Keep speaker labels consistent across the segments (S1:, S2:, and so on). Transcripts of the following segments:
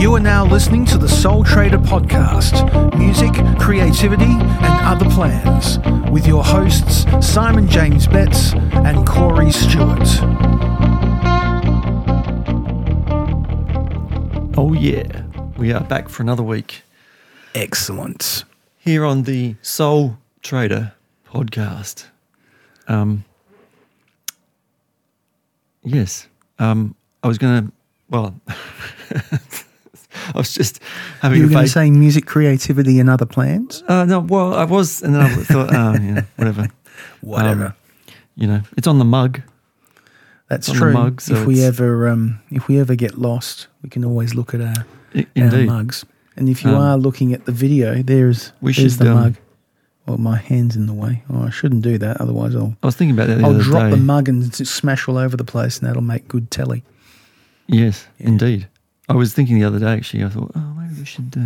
S1: You are now listening to the Soul Trader Podcast, music, creativity and other plans, with your hosts Simon James Betts and Corey Stewart.
S2: Oh yeah, we are back for another week
S1: Excellent.
S2: here on the Soul Trader Podcast. I was going to, I was just having
S1: You were
S2: a
S1: going to
S2: vague...
S1: say music, creativity and other plans?
S2: No, well, I was, and then I thought, whatever.
S1: Whatever.
S2: It's on the mug.
S1: That's
S2: on the
S1: true.
S2: mug, so
S1: if we ever get lost, we can always look at our
S2: Indeed.
S1: mugs. And if you are looking at the video, there's the mug. Well, my hand's in the way. Oh, I shouldn't do that. Otherwise,
S2: I was thinking about that the
S1: I'll
S2: other
S1: drop
S2: day.
S1: the mug and just smash all over the place, and that'll make good telly.
S2: Yes,
S1: Yeah.
S2: indeed. I was thinking the other day, actually, I thought, maybe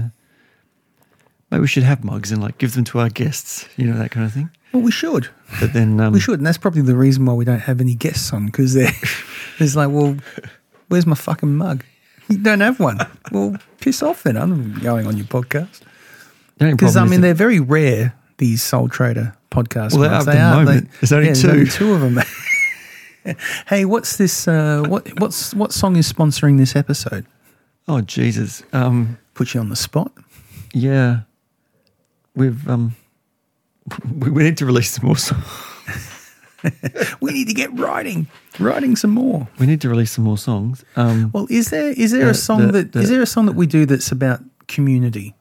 S2: we should have mugs and like give them to our guests, that kind of thing.
S1: Well, we should.
S2: But then
S1: We should, and that's probably the reason why we don't have any guests on, because it's like, well, where's my fucking mug? You don't have one. Well, piss off then. I'm going on your podcast.
S2: the only
S1: Because,
S2: problem is
S1: they're very rare, these Soul Trader podcasts.
S2: Well, they are at the moment. There's only two.
S1: There's only two of them. Hey, what's this? What song is sponsoring this episode?
S2: Oh Jesus!
S1: Put you on the spot.
S2: Yeah, we've we need to release some more songs.
S1: We need to get writing some more.
S2: We need to release some more songs.
S1: Well, is there a song is there a song that we do that's about community?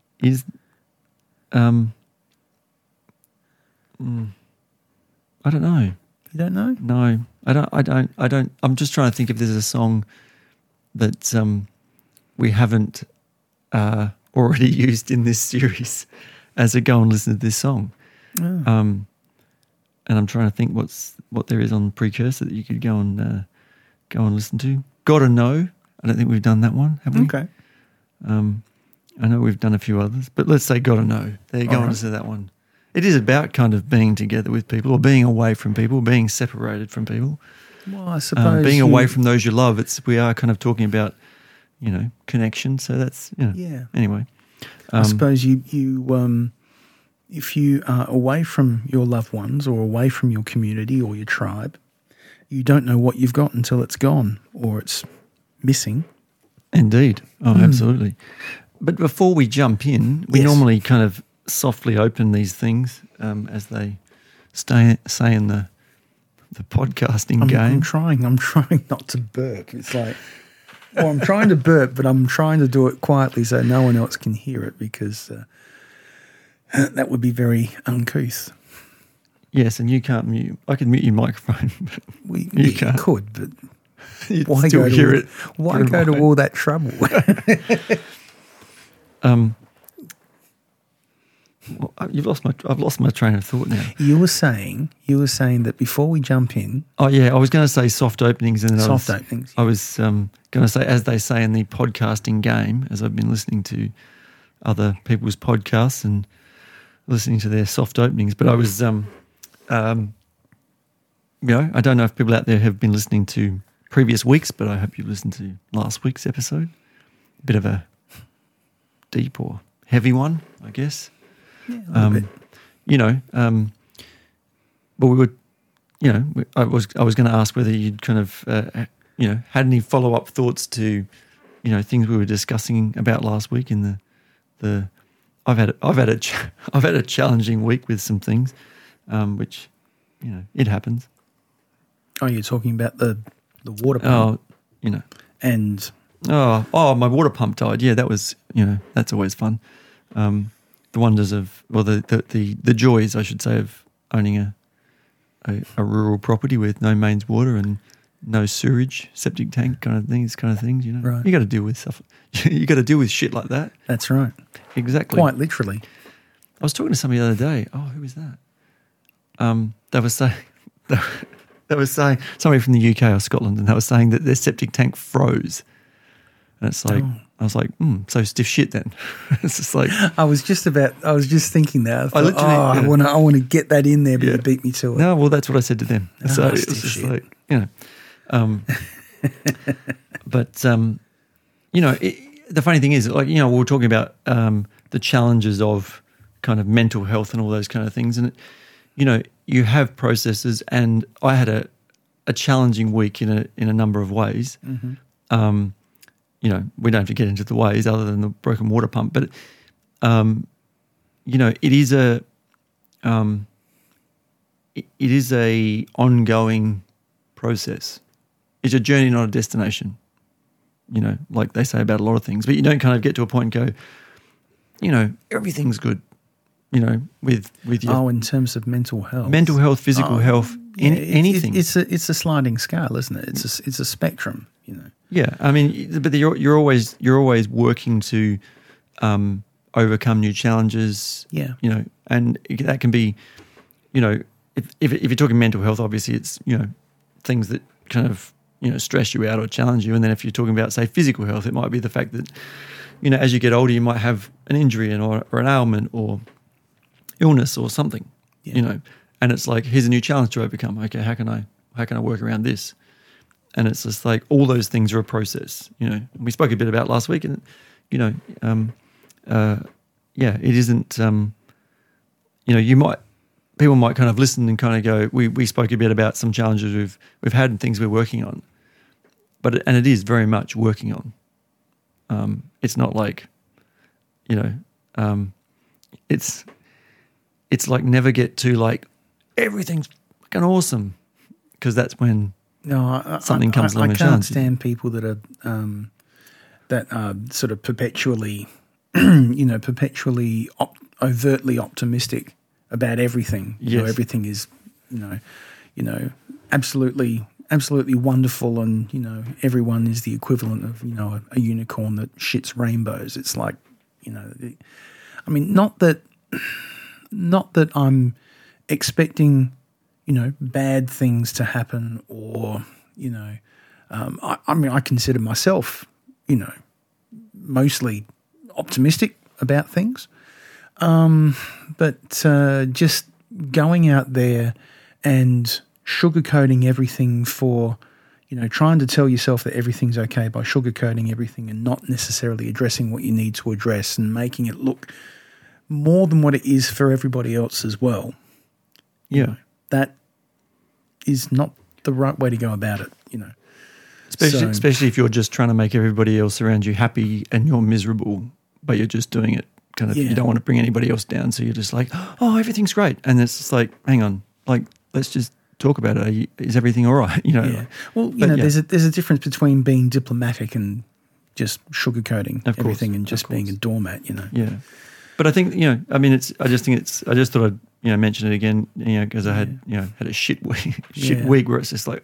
S2: I don't know.
S1: You don't know?
S2: No, I don't. I'm just trying to think if there's a song that we haven't already used in this series as a go and listen to this song.
S1: Oh.
S2: And I'm trying to think what there is on Precursor that you could go and listen to. Gotta Know. I don't think we've done that one, have we?
S1: Okay.
S2: I know we've done a few others, but let's say Gotta Know. There you go, and listen to that one. It is about kind of being together with people, or being away from people, or being separated from people.
S1: Well, I suppose
S2: Being away from those you love. We are kind of talking about, connection. So that's
S1: Yeah.
S2: Anyway,
S1: I suppose you if you are away from your loved ones or away from your community or your tribe, you don't know what you've got until it's gone or it's missing.
S2: Indeed. Oh, absolutely. But before we jump in, we
S1: Yes.
S2: normally kind of softly open these things as they say in the podcasting game.
S1: I'm trying not to burp. It's like, well, I'm trying to burp, but I'm trying to do it quietly so no one else can hear it, because that would be very uncouth.
S2: Yes, and you can't mute. I can mute your microphone. But
S1: You
S2: can't.
S1: could, but
S2: you'd
S1: why
S2: still
S1: go
S2: hear
S1: to
S2: it.
S1: why go to all that trouble?
S2: Well, I've lost my train of thought now.
S1: You were saying that before we jump in,
S2: Oh yeah, I was going to say soft openings, and then
S1: openings.
S2: I was going to say, as they say in the podcasting game, as I've been listening to other people's podcasts and listening to their soft openings. But I was, I don't know if people out there have been listening to previous weeks, but I hope you listened to last week's episode. A bit of a deep or heavy one, I guess.
S1: Yeah, a little bit.
S2: But we would, I was going to ask whether you'd kind of, had any follow-up thoughts to, things we were discussing about last week in the. I've had a challenging week with some things, which, it happens.
S1: Oh, you're talking about the water pump. And
S2: Oh, my water pump died. Yeah, that was, that's always fun. The wonders of, the joys, I should say, of owning a rural property with no mains water and no sewerage, septic tank kind of things,
S1: Right.
S2: You got to deal with stuff. You got to deal with shit like that.
S1: that's right.
S2: Exactly.
S1: Quite literally.
S2: I was talking to somebody the other day. Oh, who was that? They were saying somebody from the UK or Scotland, and they were saying that their septic tank froze. And it's like, I was like, so stiff shit then. It's just like,
S1: I was just thinking that. I
S2: literally-
S1: I want to get that in there, but you beat me to it.
S2: no, well, that's what I said to them. So it was
S1: stiff
S2: just
S1: shit.
S2: like, but the funny thing is, like, we were talking about the challenges of kind of mental health and all those kind of things, and you have processes, and I had a challenging week in a number of ways.
S1: Mm-hmm.
S2: We don't have to get into the ways other than the broken water pump, but it is a ongoing process. It's a journey, not a destination. Like they say about a lot of things, but you don't kind of get to a point and go, everything's good. With your
S1: in terms of mental health,
S2: physical health, anything.
S1: It's a sliding scale, isn't it? It's a spectrum.
S2: Yeah, I mean, but you're always working to overcome new challenges.
S1: Yeah,
S2: and that can be, if you're talking mental health, obviously it's things that kind of stress you out or challenge you, and then if you're talking about, say, physical health, it might be the fact that as you get older, you might have an injury or an ailment or illness or something. And it's like, here's a new challenge to overcome. Okay, how can I work around this? And it's just like all those things are a process. We spoke a bit about last week, and it isn't. People might kind of listen and kind of go, we spoke a bit about some challenges we've had and things we're working on, and it is very much working on. It's not like, it's like never get to like everything's fucking awesome, because that's when something comes along and challenges.
S1: I can't stand people that are sort of perpetually, overtly optimistic about everything.
S2: Yes.
S1: Everything is, absolutely wonderful, and everyone is the equivalent of a unicorn that shits rainbows. It's like, I mean, not that I'm expecting bad things to happen, or I mean, I consider myself mostly optimistic about things, but just going out there and sugarcoating everything for trying to tell yourself that everything's okay by sugarcoating everything and not necessarily addressing what you need to address and making it look more than what it is for everybody else as well.
S2: Yeah.
S1: That is not the right way to go about it,
S2: Especially if you're just trying to make everybody else around you happy and you're miserable, but you're just doing it kind of, you don't want to bring anybody else down. So you're just like, oh, everything's great. And it's just like, hang on, like, let's just talk about it. Is everything all right?
S1: Yeah. Well, there's a difference between being diplomatic and just sugarcoating everything and just being a doormat,
S2: Yeah. But I think, I mean, I just thought I'd, mention it again, because I had, had a shit week where it's just like,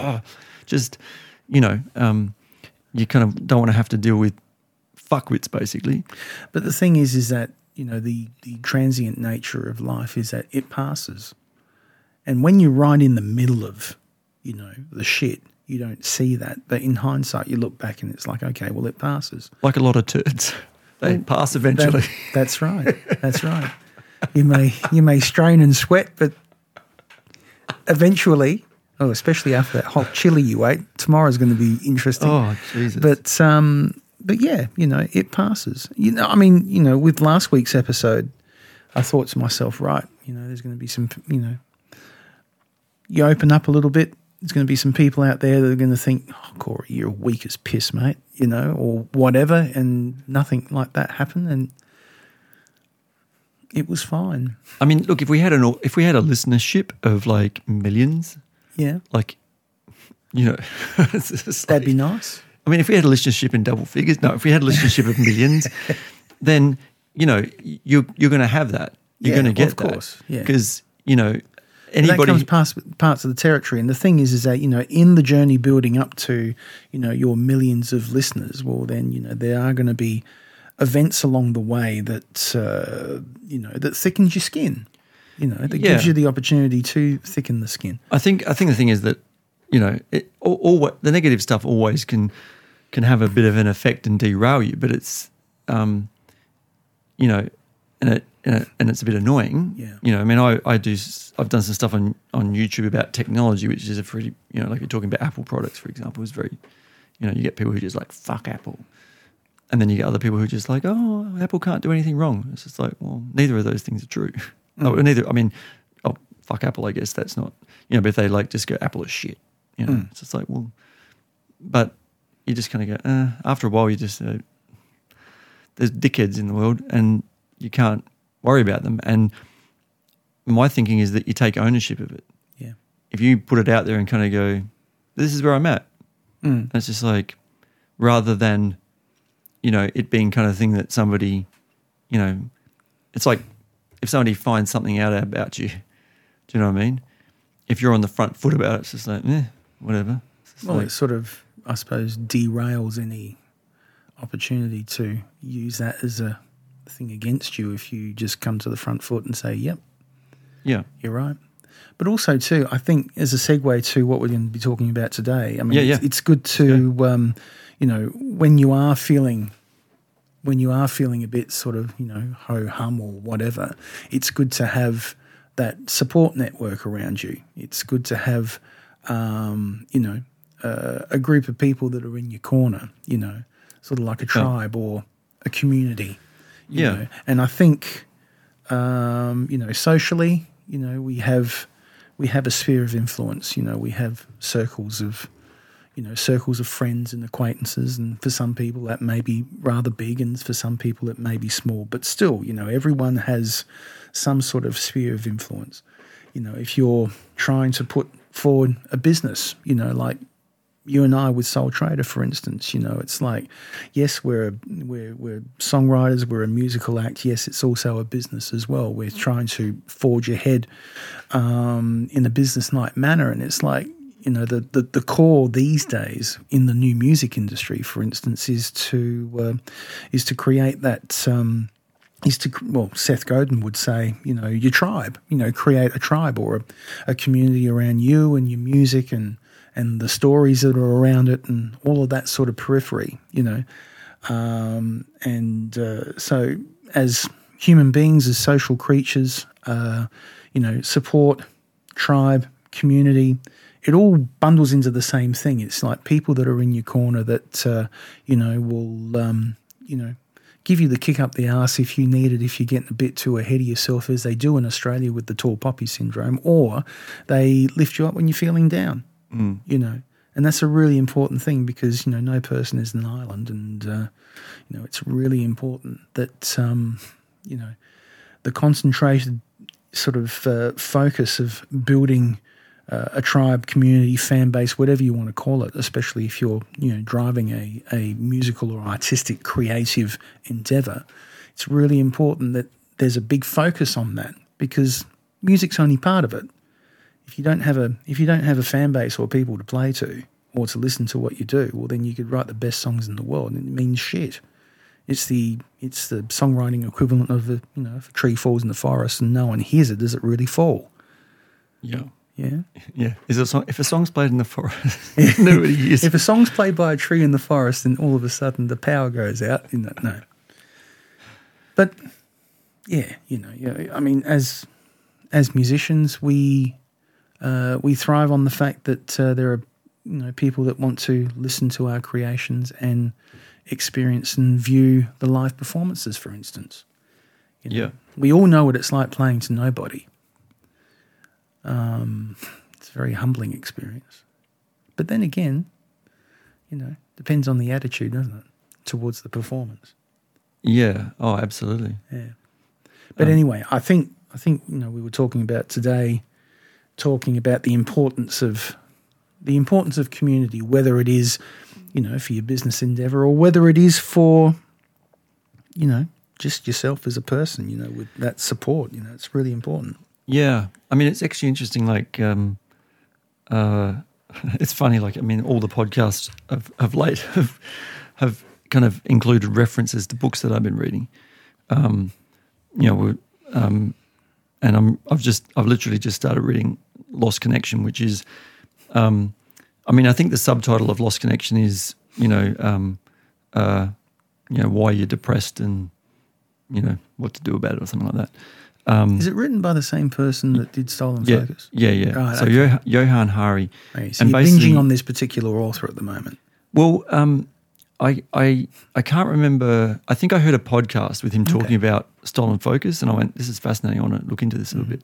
S2: you kind of don't want to have to deal with fuckwits, basically.
S1: But the thing is that, the transient nature of life is that it passes. And when you're right in the middle of, the shit, you don't see that. But in hindsight, you look back and it's like, okay, well, it passes.
S2: Like a lot of turds. They pass eventually.
S1: That's right. That's right. You may strain and sweat, but eventually, especially after that hot chili you ate, tomorrow's going to be interesting.
S2: Oh, Jesus.
S1: But yeah, it passes. I mean, with last week's episode, I thought to myself, right, there's going to be some, you open up a little bit, there's going to be some people out there that are going to think, oh, Corey, you're weak as piss, mate, or whatever, and nothing like that happened, and it was fine.
S2: I mean, look, if we had a listenership of like millions, like,
S1: that'd be nice.
S2: I mean, if we had a listenership in double figures, if we had a listenership of millions, then you're going to have that. You're going to get that, of course, because anybody
S1: that comes parts of the territory. And the thing is that in the journey building up to your millions of listeners, well, then there are going to be events along the way that that thickens your skin. That gives you the opportunity to thicken the skin.
S2: I think the thing is that the negative stuff always can have a bit of an effect and derail you, but it's and it's a bit annoying.
S1: Yeah.
S2: I mean, I've done some stuff on YouTube about technology, which is a pretty, like you're talking about Apple products, for example, is very, you get people who just like, fuck Apple. And then you get other people who are just like, oh, Apple can't do anything wrong. It's just like, well, neither of those things are true. Fuck Apple, I guess that's not, but if they like just go, Apple is shit, it's just like, well, but you just kind of go, after a while you just, there's dickheads in the world and you can't worry about them. And my thinking is that you take ownership of it.
S1: Yeah.
S2: If you put it out there and kind of go, this is where I'm at. And it's just like, rather than, it being kind of thing that somebody, it's like if somebody finds something out about you, do you know what I mean? If you're on the front foot about it, it's just like, whatever.
S1: It sort of, I suppose, derails any opportunity to use that as a thing against you if you just come to the front foot and say, yep,
S2: yeah,
S1: you're right. But also, too, I think as a segue to what we're going to be talking about today, I mean, it's good to, when you are feeling a bit sort of, ho-hum or whatever, it's good to have that support network around you. It's good to have, a group of people that are in your corner, sort of like a tribe or a community. You know. And I think, socially, we have a sphere of influence. We have circles of friends and acquaintances, and for some people that may be rather big, and for some people it may be small. But still, everyone has some sort of sphere of influence. If you're trying to put forward a business, like you and I with Soul Trader, for instance, it's like, yes, we're songwriters, we're a musical act. Yes, it's also a business as well. We're trying to forge ahead in a business-like manner, and it's like, the core these days in the new music industry, for instance, is to create that. Seth Godin would say, your tribe. Create a tribe or a community around you and your music and the stories that are around it and all of that sort of periphery. So as human beings, as social creatures, support, tribe, community. It all bundles into the same thing. It's like people that are in your corner that, will, give you the kick up the arse if you need it, if you're getting a bit too ahead of yourself, as they do in Australia with the tall poppy syndrome, or they lift you up when you're feeling down, And that's a really important thing because, no person is an island, and, it's really important that, the concentrated sort of focus of building a tribe, community, fan base, whatever you want to call it, especially if you're, driving a musical or artistic creative endeavor, it's really important that there's a big focus on that because music's only part of it. If you don't have a fan base or people to play to or to listen to what you do, well, then you could write the best songs in the world and it means shit. It's the songwriting equivalent of if a tree falls in the forest and no one hears it, does it really fall?
S2: Yeah.
S1: Yeah.
S2: Yeah. If a song's played in the forest, nobody hears it.
S1: If a song's played by a tree in the forest, then all of a sudden the power goes out. No. But yeah, I mean, as musicians, we thrive on the fact that there are people that want to listen to our creations and experience and view the live performances, for instance. We all know what it's like playing to nobody. It's a very humbling experience. But then again, depends on the attitude, doesn't it, towards the performance.
S2: Yeah. Oh, absolutely.
S1: Yeah. But anyway, I think we were talking about today, the importance of community, whether it is, for your business endeavor or whether it is for, just yourself as a person, with that support, it's really important.
S2: Yeah. I mean, it's actually interesting, like, it's funny, like, I mean, all the podcasts of late have kind of included references to books that I've been reading. And I've literally just started reading Lost Connection, which is, I think the subtitle of Lost Connection is, why you're depressed and, what to do about it or something like that.
S1: Is it written by the same person that did Stolen Focus?
S2: Yeah.
S1: Right,
S2: so
S1: okay.
S2: Johan Hari.
S1: Okay, so you're binging on this particular author at the moment.
S2: Well, I can't remember. I think I heard a podcast with him talking about stolen focus, and I went, "This is fascinating. I want to look into this a little bit."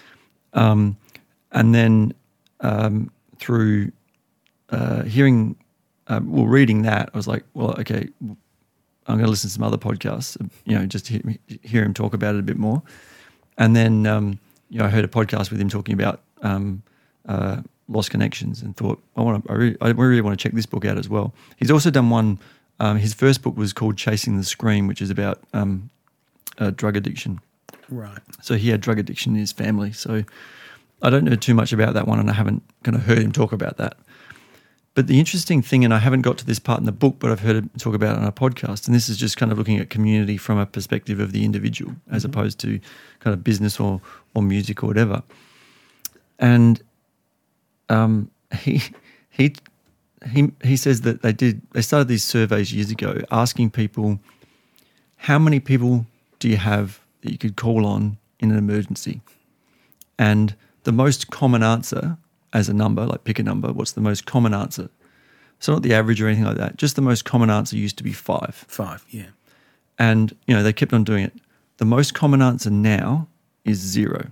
S2: And then through hearing, reading that, I was like, "Well, okay, I'm going to listen to some other podcasts, just to hear him talk about it a bit more." And then, I heard a podcast with him talking about lost connections, and thought, I really want to check this book out as well. He's also done one. His first book was called Chasing the Scream, which is about drug addiction.
S1: Right.
S2: So he had drug addiction in his family. So I don't know too much about that one, and I haven't kind of heard him talk about that. But the interesting thing, and I haven't got to this part in the book, but I've heard him talk about it on a podcast, and this is just kind of looking at community from a perspective of the individual, as opposed to kind of business or music or whatever. And he says that they started these surveys years ago asking people, how many people do you have that you could call on in an emergency? And the most common answer as a number, like pick a number, what's the most common answer? So not the average or anything like that, just the most common answer used to be 5.
S1: 5, yeah.
S2: And, they kept on doing it. The most common answer now is 0.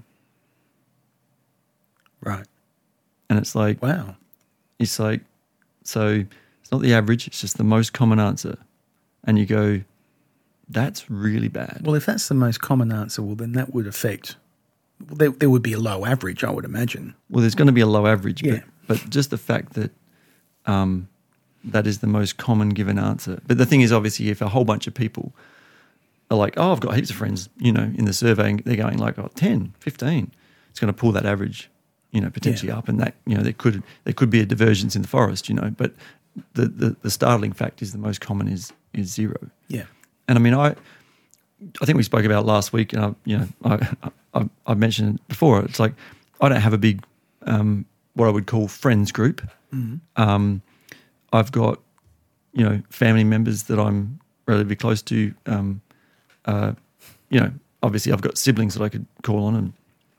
S1: Right.
S2: And it's like,
S1: wow.
S2: It's like, so it's not the average, it's just the most common answer. And you go, that's really bad.
S1: Well, if that's the most common answer, well, then that would affect, there would be a low average, I would imagine.
S2: Well, there's going to be a low average,
S1: Yeah.
S2: but just the fact that that is the most common given answer. But the thing is, obviously, if a whole bunch of people are like, oh, I've got heaps of friends, in the survey, and they're going like, 10, 15, it's going to pull that average, potentially up, and that, there could be a divergence in the forest, but the startling fact is the most common is 0.
S1: Yeah.
S2: And I mean, I think we spoke about it last week, and I mentioned it before. It's like I don't have a big what I would call friends group. Mm-hmm. I've got family members that I'm relatively close to. Obviously I've got siblings that I could call on,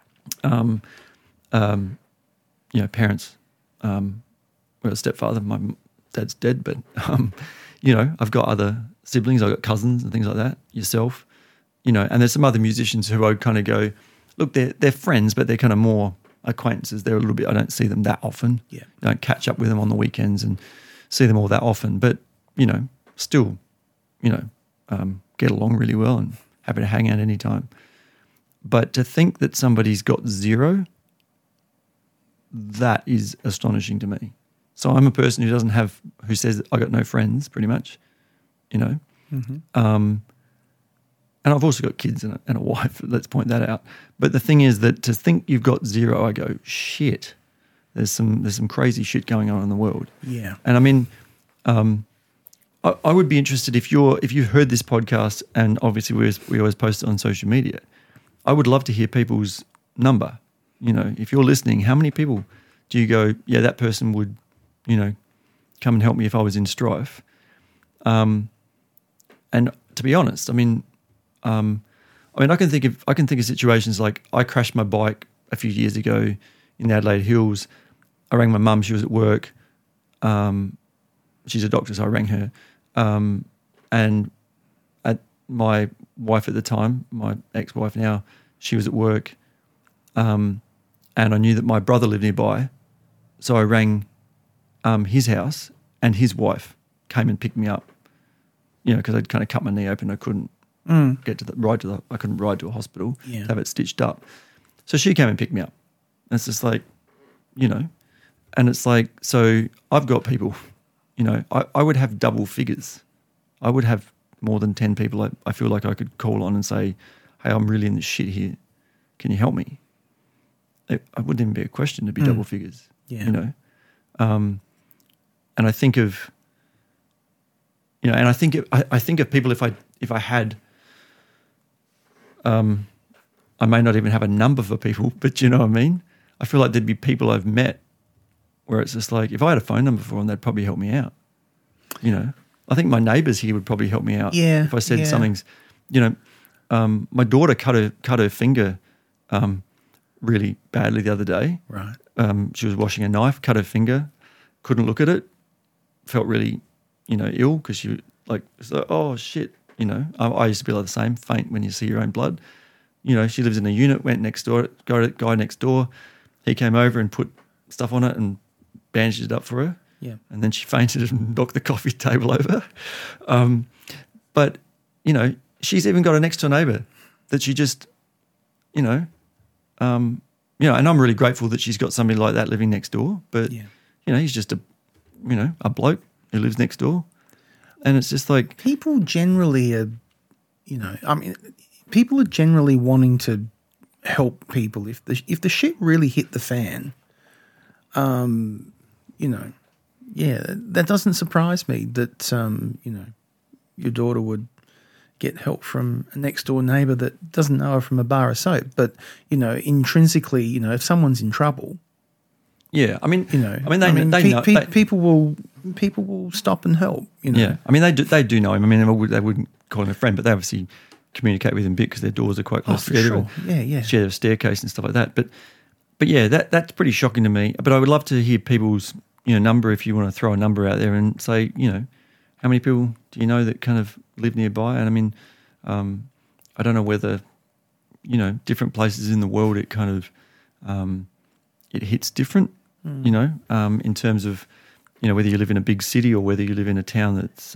S2: and parents. I've got a stepfather. My dad's dead, but I've got other siblings. I've got cousins and things like that. Yourself, and there's some other musicians who I would kind of go, look, they're friends, but they're kind of more acquaintances. They're a little bit. I don't see them that often.
S1: Yeah,
S2: I don't catch up with them on the weekends and see them all that often. But still, get along really well and happy to hang out anytime. But to think that somebody's got 0, that is astonishing to me. So I'm a person who says I got no friends, pretty much, Mm-hmm. And I've also got kids and a wife. Let's point that out. But the thing is that to think you've got 0, I go, shit. There's some crazy shit going on in the world.
S1: Yeah.
S2: And I mean, I would be interested if you've heard this podcast, and obviously we always post it on social media. I would love to hear people's number. If you're listening, how many people do you go, yeah, that person would, come and help me if I was in strife? And to be honest, I mean, I can think of situations like I crashed my bike a few years ago in the Adelaide Hills. I rang my mum; she was at work. She's a doctor, so I rang her. And my wife at the time, my ex-wife now, she was at work. And I knew that my brother lived nearby, so I rang his house, and his wife came and picked me up. Because I'd kind of cut my knee open, I couldn't get I couldn't ride to a hospital to have it stitched up. So she came and picked me up. And it's just like, and it's like, so I've got people, I would have double figures. I would have more than 10 people I feel like I could call on and say, hey, I'm really in the shit here. Can you help me? It wouldn't even be a question to be double figures, And I think of, and I think of people if I had, I may not even have a number for people, but you know what I mean? I feel like there'd be people I've met where it's just like, if I had a phone number for them, they'd probably help me out. I think my neighbours here would probably help me out.
S1: Yeah,
S2: if I said something's, my daughter cut her finger really badly the other day.
S1: Right.
S2: She was washing a knife, cut her finger, couldn't look at it, felt really ill because she so, oh shit, I used to be like the same, faint when you see your own blood. She lives in a unit, went next door, guy next door, he came over and put stuff on it and bandaged it up for her.
S1: Yeah.
S2: And then she fainted and knocked the coffee table over. But, she's even got a next door neighbour that she just, and I'm really grateful that she's got somebody like that living next door. But, he's just a bloke who lives next door. And it's just like...
S1: People generally are, people are generally wanting to help people. If the shit really hit the fan, that doesn't surprise me that, your daughter would get help from a next door neighbour that doesn't know her from a bar of soap. But, intrinsically, if someone's in trouble.
S2: Yeah,
S1: people will stop and help.
S2: Yeah, they do know him. They wouldn't call him a friend, but they obviously communicate with him a bit because their doors are quite close together.
S1: Sure.
S2: Share a staircase and stuff like that. But yeah, that's pretty shocking to me. But I would love to hear people's number if you want to throw a number out there and say how many people do you know that kind of live nearby? And I don't know whether different places in the world it kind of it hits different. In terms of, whether you live in a big city or whether you live in a town that's,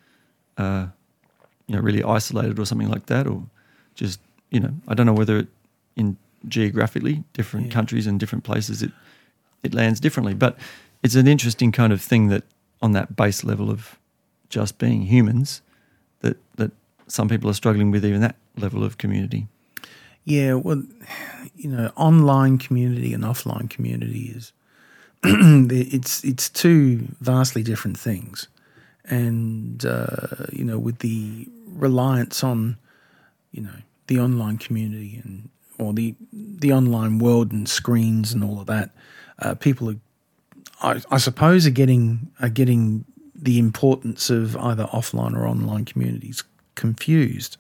S2: really isolated or something like that, or just, I don't know whether in geographically different countries and different places it lands differently. But it's an interesting kind of thing that on that base level of just being humans that some people are struggling with even that level of community.
S1: Yeah, well, online community and offline community is it's two vastly different things, and with the reliance on the online community or the online world and screens and all of that, people are, I suppose, are getting the importance of either offline or online communities confused.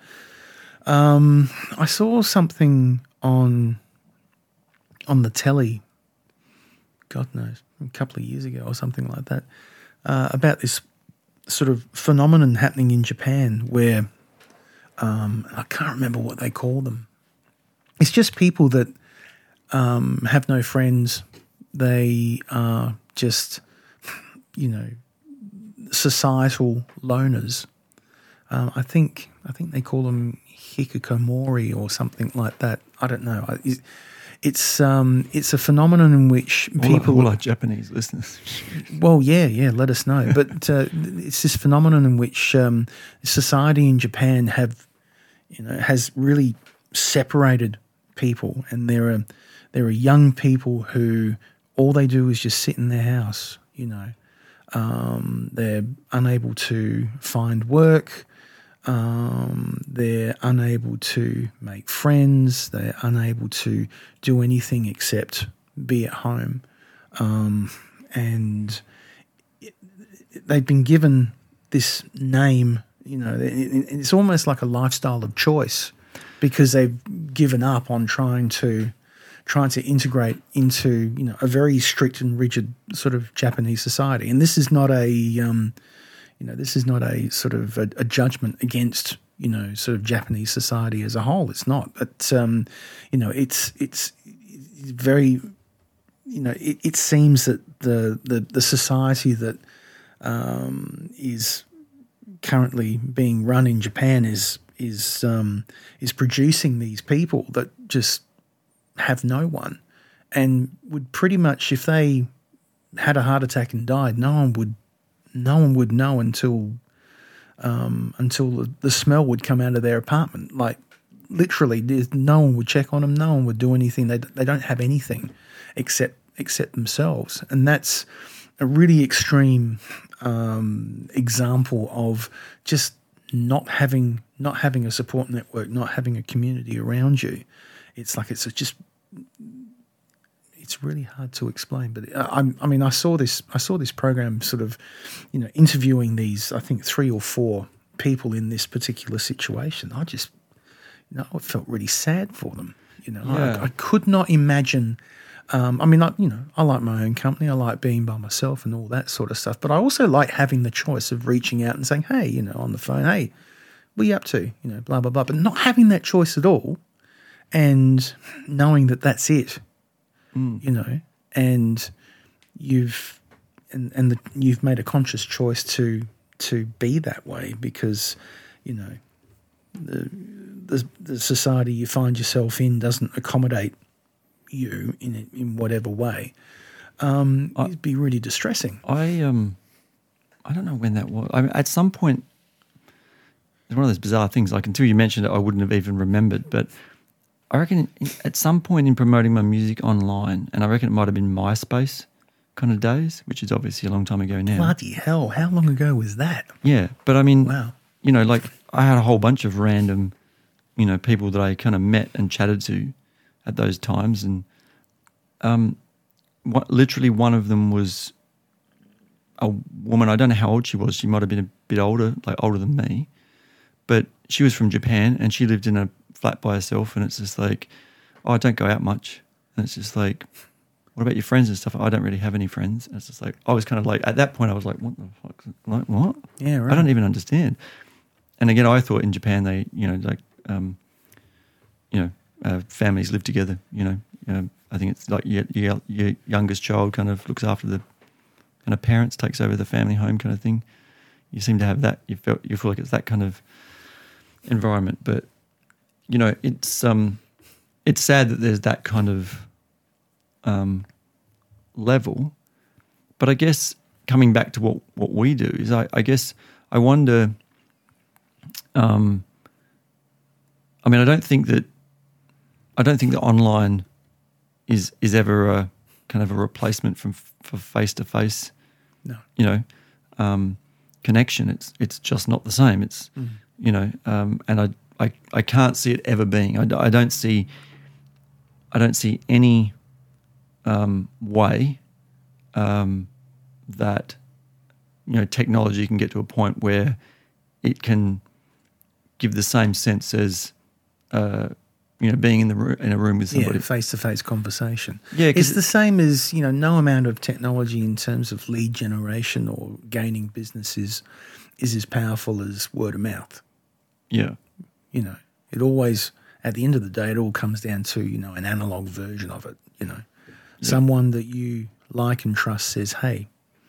S1: I saw something on the telly, God knows, a couple of years ago or something like that, about this sort of phenomenon happening in Japan where I can't remember what they call them. It's just people that have no friends. They are just, societal loners. I think they call them hikikomori or something like that. I don't know. It's a phenomenon in which people...
S2: All our Japanese listeners.
S1: Well, yeah, let us know. But it's this phenomenon in which society in Japan has really separated people, and there are young people who all they do is just sit in their house. They're unable to find work. They're unable to make friends. They're unable to do anything except be at home. And they've been given this name, it's almost like a lifestyle of choice because they've given up on trying to integrate into, a very strict and rigid sort of Japanese society. And this is not this is not a sort of a judgment against, sort of Japanese society as a whole. It's not. But, it's very, it seems that the society that is currently being run in Japan is producing these people that just have no one and would pretty much, if they had a heart attack and died, no one would know until the smell would come out of their apartment. Like literally, no one would check on them. No one would do anything. They don't have anything except themselves, and that's a really extreme example of just not having a support network, not having a community around you. It's like it's really hard to explain, but I saw this program sort of, interviewing these, I think 3 or 4 people in this particular situation. I just, I felt really sad for them. I could not imagine I mean, I like my own company. I like being by myself and all that sort of stuff. But I also like having the choice of reaching out and saying, hey, on the phone, hey, what are you up to? Blah, blah, blah. But not having that choice at all and knowing that that's it, and you've made a conscious choice to be that way because, the society you find yourself in doesn't accommodate you in whatever way. It'd be really distressing.
S2: I don't know when that was. I mean, at some point, it's one of those bizarre things. Like until you mentioned it, I wouldn't have even remembered. But I reckon at some point in promoting my music online, and I reckon it might have been MySpace kind of days, which is obviously a long time ago now.
S1: Bloody hell! How long ago was that?
S2: Yeah, but I mean,
S1: wow.
S2: Like I had a whole bunch of random, people that I kind of met and chatted to at those times, and literally one of them was a woman. I don't know how old she was. She might have been a bit older, like older than me, but she was from Japan and she lived in a flat by herself. And it's just like, oh, I don't go out much. And it's just like, what about your friends and stuff? I don't really have any friends. And it's just like, I was kind of like, at that point I was like, what the fuck? Like what?
S1: Yeah, right.
S2: I don't even understand. And again, I thought in Japan they, families live together, I think it's like your youngest child kind of looks after the kind of parents, takes over the family home kind of thing. You seem to have that. You feel like it's that kind of environment. But it's sad that there's that kind of level. But I guess coming back to what we do is I guess I wonder. I mean, I don't think that online is ever a kind of a replacement for face-to-face,
S1: no.
S2: Connection. It's just not the same. It's and I can't see it ever being. I don't see any way that technology can get to a point where it can give the same sense as being in a room with somebody.
S1: Yeah, face-to-face conversation.
S2: Yeah,
S1: it's the same as, no amount of technology in terms of lead generation or gaining business is as powerful as word of mouth.
S2: Yeah.
S1: It always, at the end of the day, it all comes down to, an analog version of it,
S2: Yeah.
S1: Someone that you like and trust says, hey,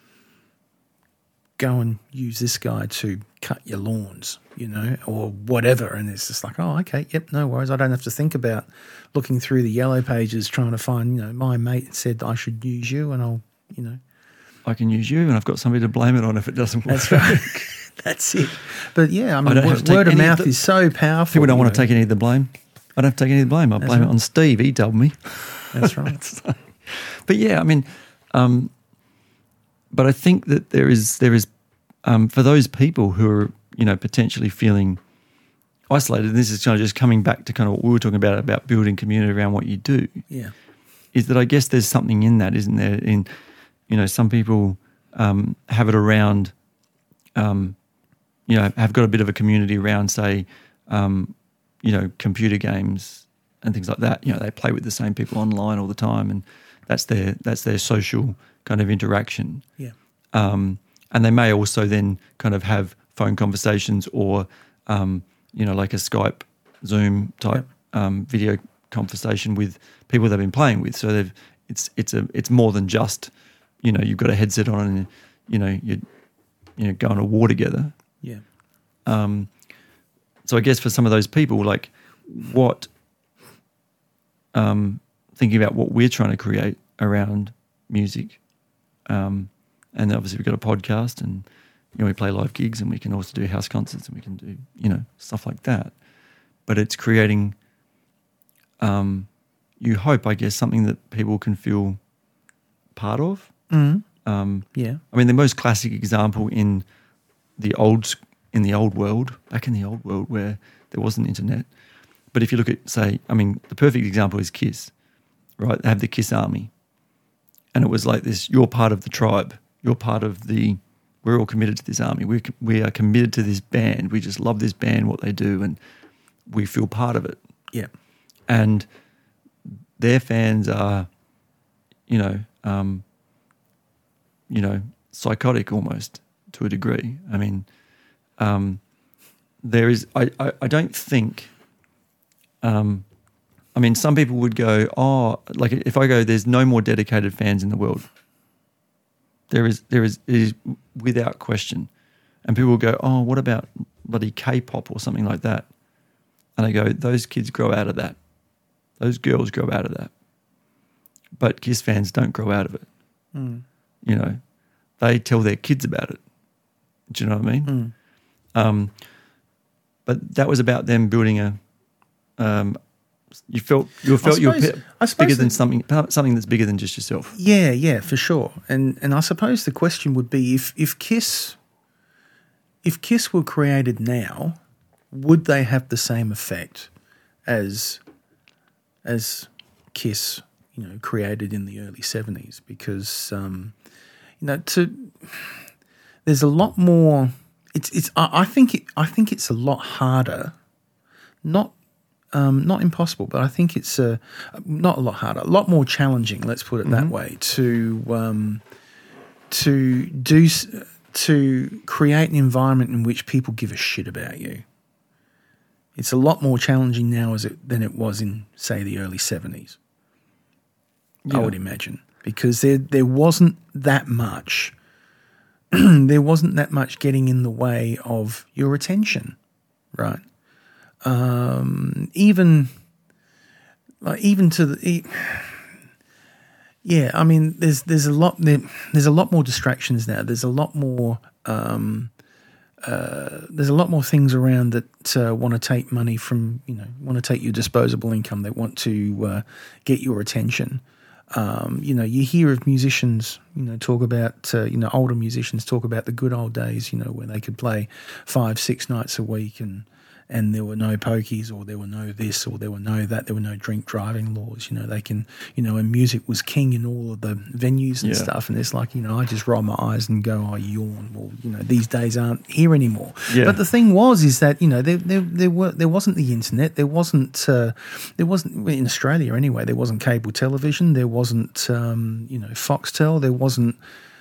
S1: go and use this guy to cut your lawns, or whatever. And it's just like, oh, okay, yep, no worries. I don't have to think about looking through the yellow pages trying to find, my mate said I should use you and I'll,
S2: I can use you and I've got somebody to blame it on if it doesn't work.
S1: That's right. That's it. But yeah, I mean, word of mouth is so powerful.
S2: People don't want to take any of the blame. I don't have to take any of the blame. I blame it on Steve. He told me.
S1: That's right.
S2: But yeah, I mean, but I think that there is for those people who are, potentially feeling isolated, and this is kind of just coming back to kind of what we were talking about building community around what you do.
S1: Yeah.
S2: Is that I guess there's something in that, isn't there? In, some people have it around, have got a bit of a community around, say, computer games and things like that. They play with the same people online all the time, and that's their social kind of interaction.
S1: Yeah.
S2: And they may also then kind of have phone conversations or, like a Skype, Zoom type video conversation with people they've been playing with. So it's more than just, you've got a headset on and you go on a war together.
S1: Yeah.
S2: So I guess for some of those people, like what, thinking about what we're trying to create around music, and obviously we've got a podcast and we play live gigs and we can also do house concerts and we can do stuff like that. But it's creating, you hope, I guess, something that people can feel part of.
S1: Mm-hmm. Yeah.
S2: I mean, the most classic example in the old world, back in the old world where there wasn't internet. But if you look at, say, the perfect example is Kiss, right? They have the Kiss Army. And it was like this, you're part of the tribe. You're part of we're all committed to this army. We are committed to this band. We just love this band, what they do, and we feel part of it.
S1: Yeah.
S2: And their fans are, psychotic almost to a degree. I mean, there is. I don't think. I mean, some people would go, oh, like if I go, there's no more dedicated fans in the world. There is without question. And people will go, oh, what about bloody K-pop or something like that? And I go, those kids grow out of that. Those girls grow out of that. But Kiss fans don't grow out of it.
S1: Mm.
S2: You know, they tell their kids about it. Do you know what I mean?
S1: Mm.
S2: But that was about them building a. You felt you were bigger than something that's bigger than just yourself.
S1: Yeah, for sure. And I suppose the question would be if Kiss were created now, would they have the same effect as Kiss, created in the early 70s? Because there's a lot more. I think it's a lot harder, not impossible, but I think it's not a lot harder, a lot more challenging. Let's put it that way. To create an environment in which people give a shit about you. It's a lot more challenging now than it was in, say, the early 70s. Yeah. I would imagine, because there wasn't that much. There wasn't that much getting in the way of your attention, right? Even to the, yeah. I mean, there's a lot more distractions now. There's a lot more things around that want to take money from, want to take your disposable income. They want to get your attention. You hear of musicians, talk about, older musicians talk about the good old days, where they could play 5-6 nights a week and there were no pokies, or there were no this, or there were no that, there were no drink driving laws, they can, and music was king in all of the venues and stuff. And it's like, I just roll my eyes and go, I yawn. Well, these days aren't here anymore. Yeah. But the thing is that, there wasn't the internet. There wasn't in Australia anyway, there wasn't cable television. There wasn't, Foxtel. There wasn't,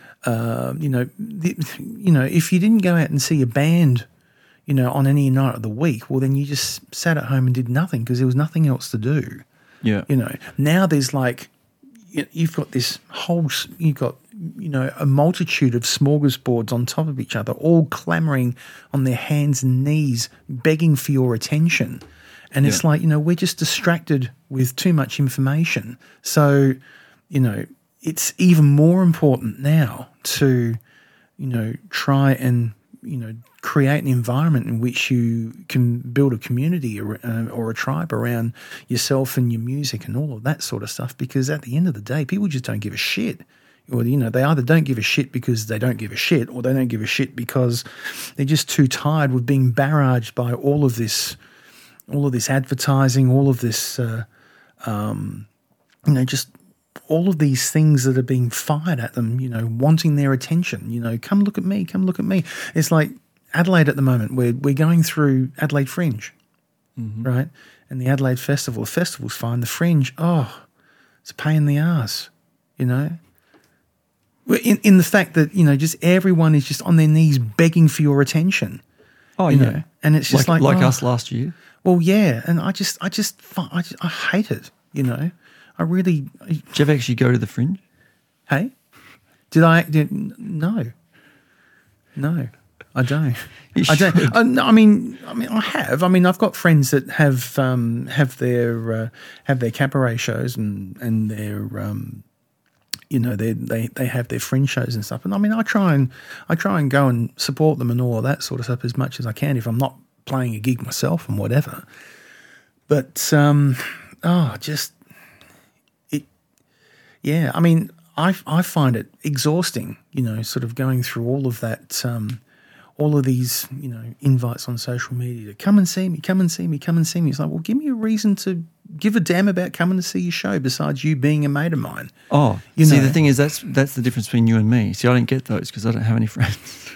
S1: if you didn't go out and see a band, on any night of the week, well, then you just sat at home and did nothing because there was nothing else to do.
S2: Yeah.
S1: Now there's you've got a multitude of smorgasbords on top of each other, all clamoring on their hands and knees, begging for your attention. And it's we're just distracted with too much information. So, it's even more important now to, try and, create an environment in which you can build a community or a tribe around yourself and your music and all of that sort of stuff, because at the end of the day, people just don't give a shit. Or, they either don't give a shit because they don't give a shit, or they don't give a shit because they're just too tired with being barraged by all of this advertising, all of this, just all of these things that are being fired at them, wanting their attention, come look at me, come look at me. It's like Adelaide at the moment, we're going through Adelaide Fringe, right? And the Adelaide Festival. The festival's fine. The Fringe, it's a pain in the arse, In the fact that, just everyone is just on their knees begging for your attention.
S2: Oh, yeah.
S1: And it's just
S2: like us last year.
S1: Well, yeah. And I hate it, I really.
S2: Did you ever actually go to the Fringe?
S1: Hey? Did I? No, I don't. I don't. I mean, I have. I mean, I've got friends that have their cabaret shows and their they have their Fringe shows and stuff. And I mean, I try and go and support them and all of that sort of stuff as much as I can if I'm not playing a gig myself and whatever. But yeah, I mean, I find it exhausting, sort of going through all of that, all of these, invites on social media to come and see me, come and see me, come and see me. It's like, well, give me a reason to give a damn about coming to see your show besides you being a mate of mine.
S2: Oh, the thing is, that's the difference between you and me. See, I don't get those because I don't have any friends.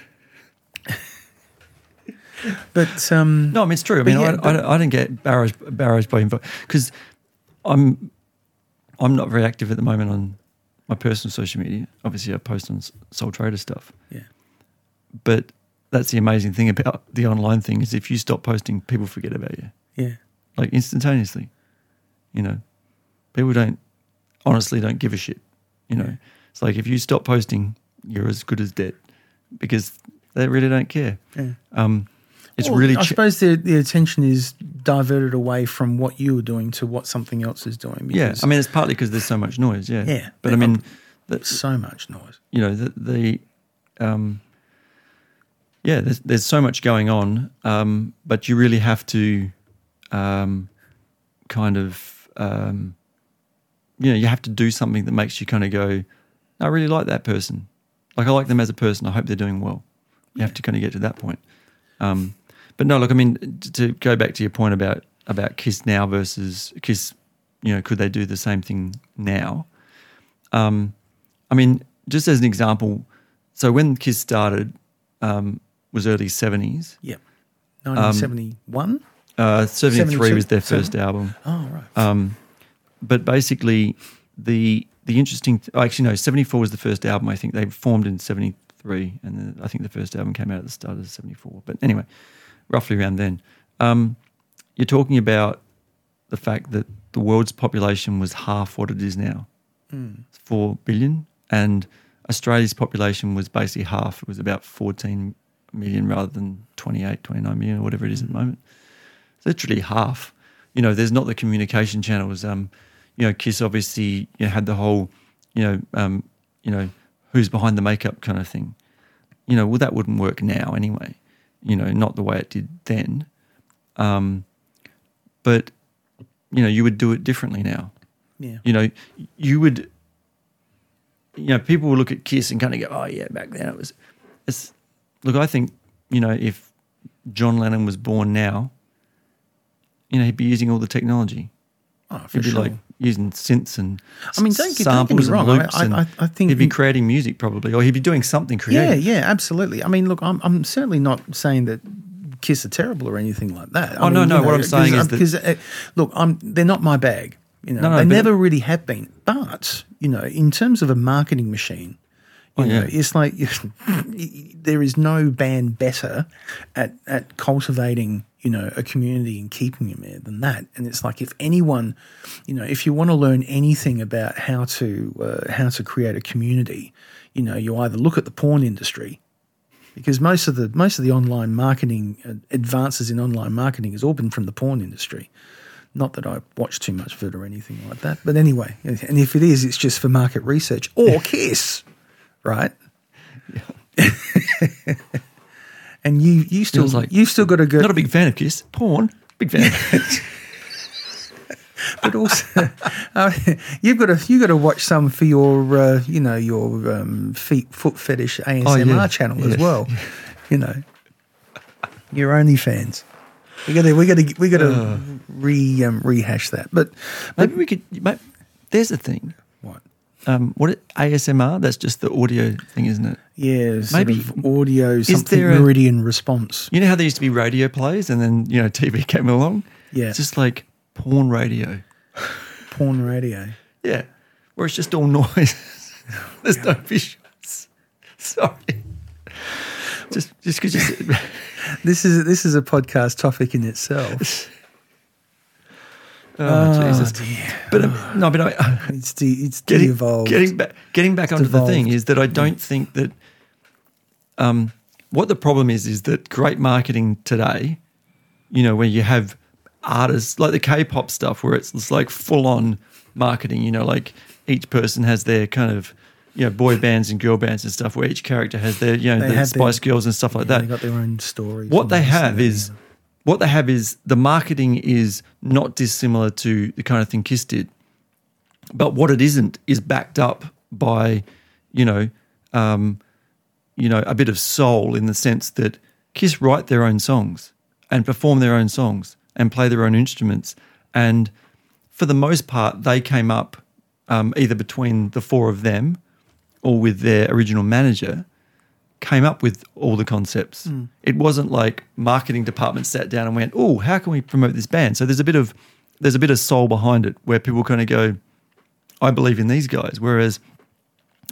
S1: But
S2: no, I mean, it's true. I mean, I don't get barraged by info because I'm not very active at the moment on my personal social media. Obviously, I post on Soul Trader stuff.
S1: Yeah.
S2: But that's the amazing thing about the online thing is if you stop posting, people forget about you.
S1: Yeah.
S2: Like instantaneously. You know, people honestly don't give a shit. You know, it's like if you stop posting, you're as good as dead because they really don't care.
S1: Yeah.
S2: It's
S1: Well,
S2: really.
S1: I suppose the attention is diverted away from what you were doing to what something else is doing.
S2: Yeah,
S1: Because,
S2: I mean, it's partly because there's so much noise. Yeah.
S1: Yeah,
S2: But I mean,
S1: so much noise.
S2: you know, there's so much going on, but you really have to you have to do something that makes you kind of go, I really like that person. Like I like them as a person. I hope they're doing well. You have to kind of get to that point. But no, look, I mean, to go back to your point about KISS now versus KISS, you know, could they do the same thing now? I mean, just as an example, so when KISS started was early 70s.
S1: Yeah. 1971?
S2: 73 was their first album.
S1: Oh, right.
S2: But basically, the interesting, 74 was the first album. I think they formed in 73, and then I think the first album came out at the start of 74. But anyway, roughly around then. You're talking about the fact that the world's population was half what it is now. It's 4 billion, and Australia's population was basically half. It was about 14 million rather than 28, 29 million or whatever it is at the moment. It's literally half. You know, there's not the communication channels. KISS obviously had the whole, who's behind the makeup kind of thing. You know, well, that wouldn't work now anyway. You know, not the way it did then. But, you would do it differently now.
S1: Yeah.
S2: You would, people will look at KISS and kind of go, oh, yeah, back then look, I think, if John Lennon was born now, he'd be using all the technology.
S1: Oh, for
S2: he'd be
S1: sure.
S2: like using synths and
S1: don't get
S2: samples
S1: me wrong.
S2: and loops.
S1: I think
S2: he'd be creating music probably, or he'd be doing something creative.
S1: Yeah, absolutely. I mean, look, I'm certainly not saying that KISS are terrible or anything like that.
S2: Oh, no. What I'm saying is
S1: that look, they're not my bag. They never really have been. But in terms of a marketing machine, it's like there is no band better at cultivating a community and keeping them there than that. And it's like if anyone, if you want to learn anything about how to create a community, you either look at the porn industry, because most of the online marketing advances in online marketing has all been from the porn industry. Not that I watch too much of it or anything like that, but anyway, and if it is, it's just for market research or KISS, right? Yeah. And you've still got to go.
S2: Not a big fan of KISS. Porn, big fan.
S1: But also, you've got to watch some for your foot fetish ASMR channel as well. Your OnlyFans. We got to rehash that. But
S2: maybe we could. There's a thing.
S1: What?
S2: ASMR? That's just the audio thing, isn't it?
S1: Yeah,
S2: maybe
S1: audio, something meridian response.
S2: You know how there used to be radio plays and then, TV came along?
S1: Yeah.
S2: It's just like porn radio.
S1: Porn radio.
S2: Yeah. Where it's just all noise. There's no visuals. Sorry. Just because you said...
S1: This is a podcast topic in itself.
S2: Jesus.
S1: Dear.
S2: But
S1: it's de-evolved.
S2: Getting back onto the thing is that I don't think that what the problem is that great marketing today, where you have artists like the K-pop stuff where it's like full on marketing, like each person has their kind of boy bands and girl bands and stuff where each character has their the Spice Girls and stuff like that.
S1: They got their own stories.
S2: What they have is the marketing is not dissimilar to the kind of thing KISS did. But what it isn't is backed up by, a bit of soul in the sense that KISS write their own songs and perform their own songs and play their own instruments. And for the most part, they came up either between the four of them or with their original manager, came up with all the concepts. It wasn't like marketing department sat down and went, oh, how can we promote this band? So there's a bit of soul behind it where people kind of go, I believe in these guys. Whereas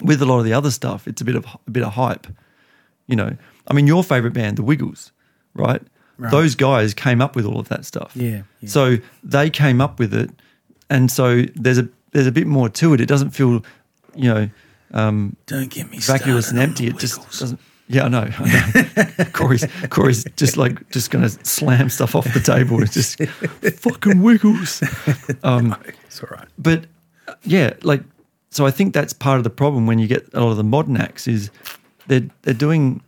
S2: with a lot of the other stuff, it's a bit of hype. You know, I mean, your favorite band, The Wiggles, right? Those guys came up with all of that stuff.
S1: Yeah.
S2: So they came up with it, and so there's a bit more to it. It doesn't feel, you know,
S1: don't get me
S2: vacuous and empty. It just doesn't. Yeah, I know. Corey's just going to slam stuff off the table. It's just fucking Wiggles.
S1: No, it's all right.
S2: But yeah, like, so I think that's part of the problem when you get a lot of the modern acts is they're doing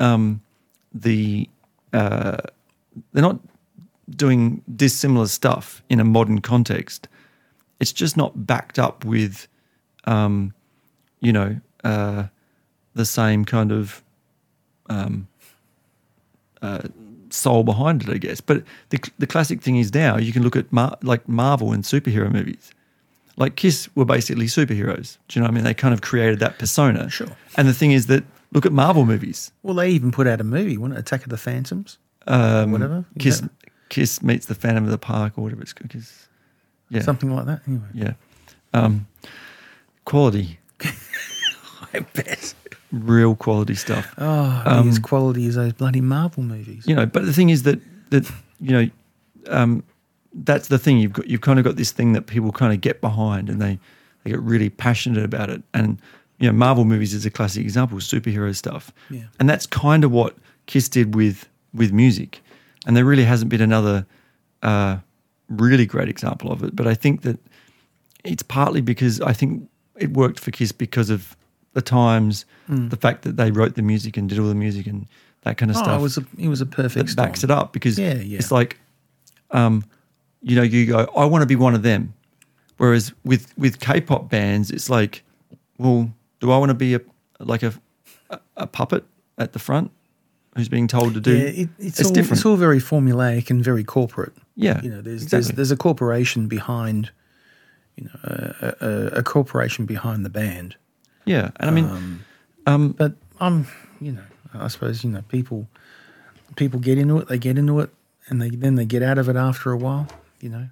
S2: they're not doing dissimilar stuff in a modern context. It's just not backed up with, you know, the same kind of soul behind it, I guess. But the classic thing is now you can look at like Marvel and superhero movies. Like Kiss were basically superheroes. Do you know what I mean? They kind of created that persona.
S1: Sure.
S2: And the thing is that look at Marvel movies.
S1: Well, they even put out a movie, wasn't it? Attack of the Phantoms? Whatever.
S2: Kiss meets the Phantom of the Park or whatever it's called. Yeah.
S1: Something like that. Anyway.
S2: Yeah. Quality.
S1: I bet.
S2: Real quality stuff.
S1: Oh, as quality as those bloody Marvel movies.
S2: You know, but the thing is that you know, that's the thing. You've kind of got this thing that people kind of get behind, and they get really passionate about it. And you know, Marvel movies is a classic example, superhero stuff.
S1: Yeah.
S2: And that's kind of what Kiss did with music. And there really hasn't been another really great example of it. But I think that it's partly because I think it worked for Kiss because of the times, the fact that they wrote the music and did all the music and that kind of stuff.
S1: It was a perfect
S2: that backs it up because
S1: yeah.
S2: it's like, you know, you go, I want to be one of them. Whereas with K-pop bands, it's like, well, do I want to be a puppet at the front who's being told to do?
S1: Yeah, it's all
S2: different.
S1: It's all very formulaic and very corporate.
S2: Yeah,
S1: you know,
S2: exactly.
S1: there's a corporation behind, you know, a corporation behind the band.
S2: Yeah, and I mean,
S1: but you know, I suppose, you know, people get into it, they get into it, and then they get out of it after a while. You know,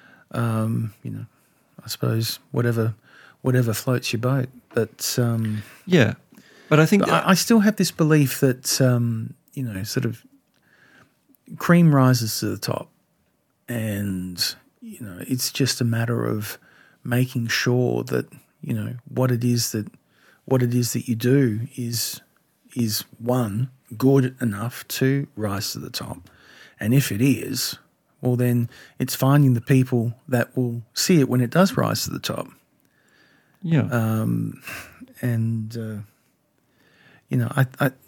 S1: I suppose whatever floats your boat. But
S2: yeah, but I think
S1: I still have this belief that you know, sort of cream rises to the top, and you know, it's just a matter of making sure that, you know, what it is that you do is one, good enough to rise to the top, and if it is, well, then it's finding the people that will see it when it does rise to the top.
S2: Yeah.
S1: And you know,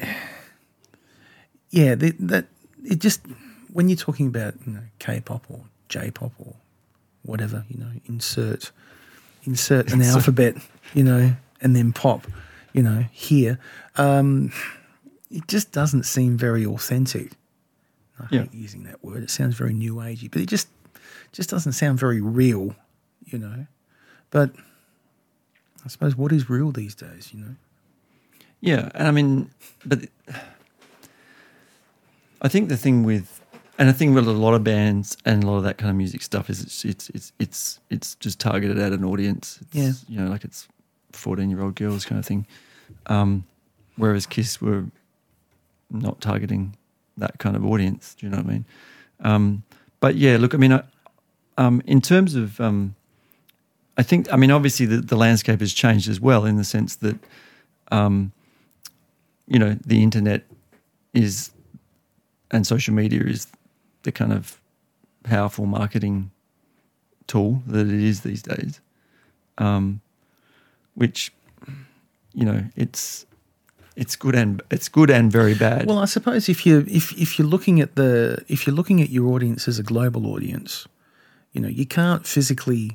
S1: that it just, when you're talking about, you know, K-pop or J-pop or whatever, you know, insert an alphabet, you know, and then pop, you know, here, it just doesn't seem very authentic. I hate using that word. It sounds very new agey, but it just doesn't sound very real, you know. But I suppose what is real these days, you know?
S2: Yeah, and I mean, but I think the thing with a lot of bands and a lot of that kind of music stuff is it's just targeted at an audience. It's, you know, like it's 14-year-old girls kind of thing. Whereas Kiss were not targeting that kind of audience. Do you know what I mean? But yeah, look, I mean, in terms of, I think, I mean, obviously the landscape has changed as well in the sense that, you know, the internet is, and social media is the kind of powerful marketing tool that it is these days, which, you know, it's good and very bad.
S1: Well, I suppose if you're looking at your audience as a global audience, you know, you can't physically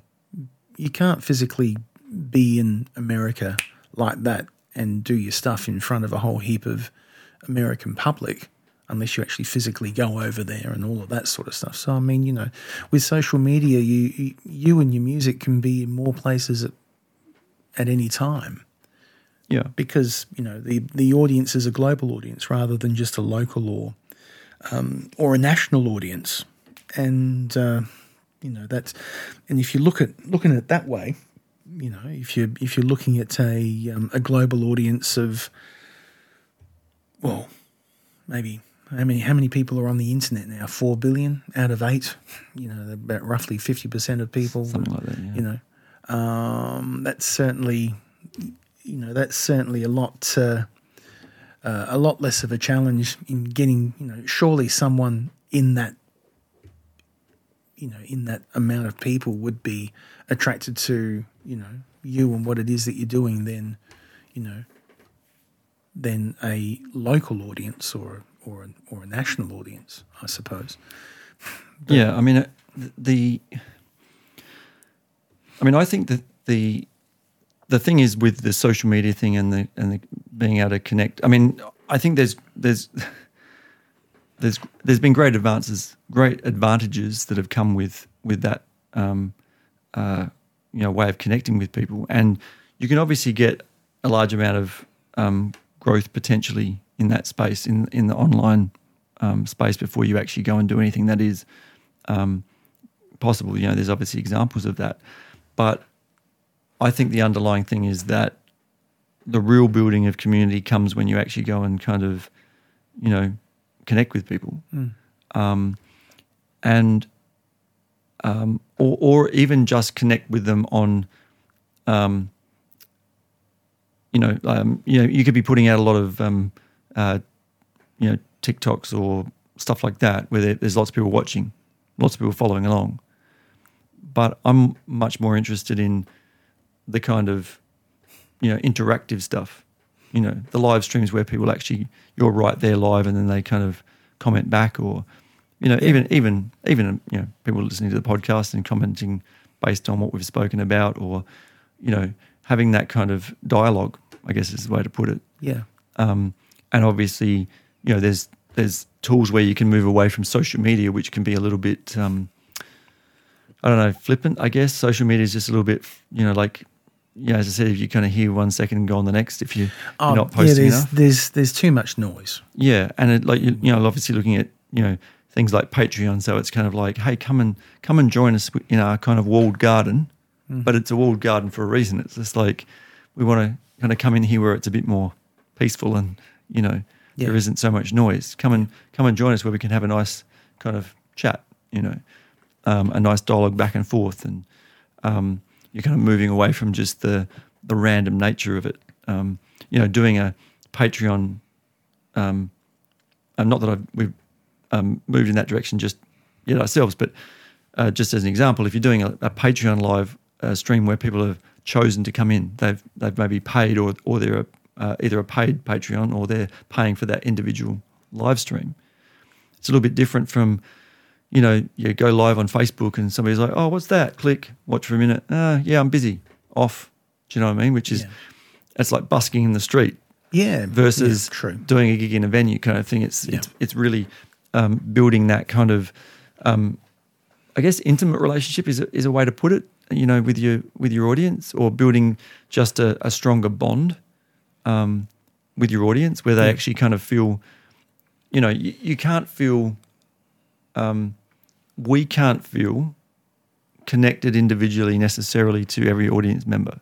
S1: be in America like that and do your stuff in front of a whole heap of American public unless you actually physically go over there and all of that sort of stuff. So, I mean, you know, with social media, you and your music can be in more places at any time.
S2: Yeah.
S1: Because, you know, the audience is a global audience rather than just a local or a national audience. And, you know, and if you're looking at it that way, you know, if you're looking at a global audience of, well, maybe how many people are on the internet now? 4 billion out of 8. You know, about roughly 50% of people.
S2: Something like that. Yeah.
S1: You know, that's certainly a lot less of a challenge in getting. You know, surely someone in that, you know, in that amount of people would be attracted to, you know, you and what it is that you're doing than, you know, than a local audience or a national audience, I suppose. But,
S2: yeah, I mean, I think that the thing is with the social media thing and the being able to connect. I mean, I think there's been great advantages that have come with that you know, way of connecting with people, and you can obviously get a large amount of growth potentially in that space, in the online space, before you actually go and do anything that is possible. You know, there's obviously examples of that, but I think the underlying thing is that the real building of community comes when you actually go and kind of, you know, connect with people, or even just connect with them on, you could be putting out a lot of, TikToks or stuff like that where there's lots of people watching, lots of people following along. But I'm much more interested in the kind of, you know, interactive stuff, you know, the live streams where people actually, you're right there live and then they kind of comment back, or, you know, even you know, people listening to the podcast and commenting based on what we've spoken about, or, you know, having that kind of dialogue, I guess is the way to put it.
S1: Yeah.
S2: And obviously, you know, there's tools where you can move away from social media, which can be a little bit, I don't know, flippant, I guess. Social media is just a little bit, you know, like, yeah, as I said, if you kind of hear 1 second and go on the next, if you're not posting enough.
S1: There's too much noise.
S2: Yeah, and it, like, you know, obviously looking at, you know, things like Patreon, so it's kind of like, hey, come and join us in our kind of walled garden, but it's a walled garden for a reason. It's just like, we want to kind of come in here where it's a bit more peaceful and, you know, there isn't so much noise. Come and join us where we can have a nice kind of chat, you know, a nice dialogue back and forth, and you're kind of moving away from just the random nature of it. You know, doing a Patreon, not that we've moved in that direction just yet ourselves, but just as an example, if you're doing a Patreon live stream where people have chosen to come in, they've maybe paid, or they're either a paid Patreon or they're paying for that individual live stream. It's a little bit different from, you know, you go live on Facebook and somebody's like, oh, what's that? Click, watch for a minute. Yeah, I'm busy. Off. Do you know what I mean? Which is, it's like busking in the street.
S1: Yeah.
S2: Versus
S1: true.
S2: Doing a gig in a venue kind of thing. It's really building that kind of, I guess, intimate relationship is a way to put it, you know, with your audience, or building just a stronger bond with your audience where they actually kind of feel, you know, you can't feel, we can't feel connected individually necessarily to every audience member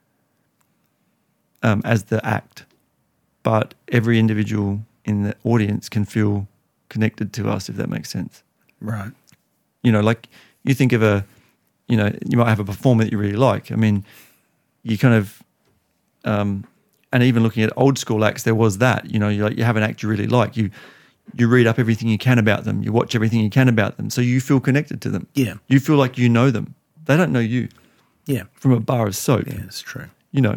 S2: as the act, but every individual in the audience can feel connected to us, if that makes sense.
S1: Right.
S2: You know, like you think of you might have a performer that you really like. I mean, you kind of, and even looking at old school acts, there was that, you know, you have an act you really like, you read up everything you can about them, you watch everything you can about them, so you feel connected to them. Yeah. You feel like you know them. They don't know you. Yeah. From a bar of soap.
S1: Yeah, it's true.
S2: You know,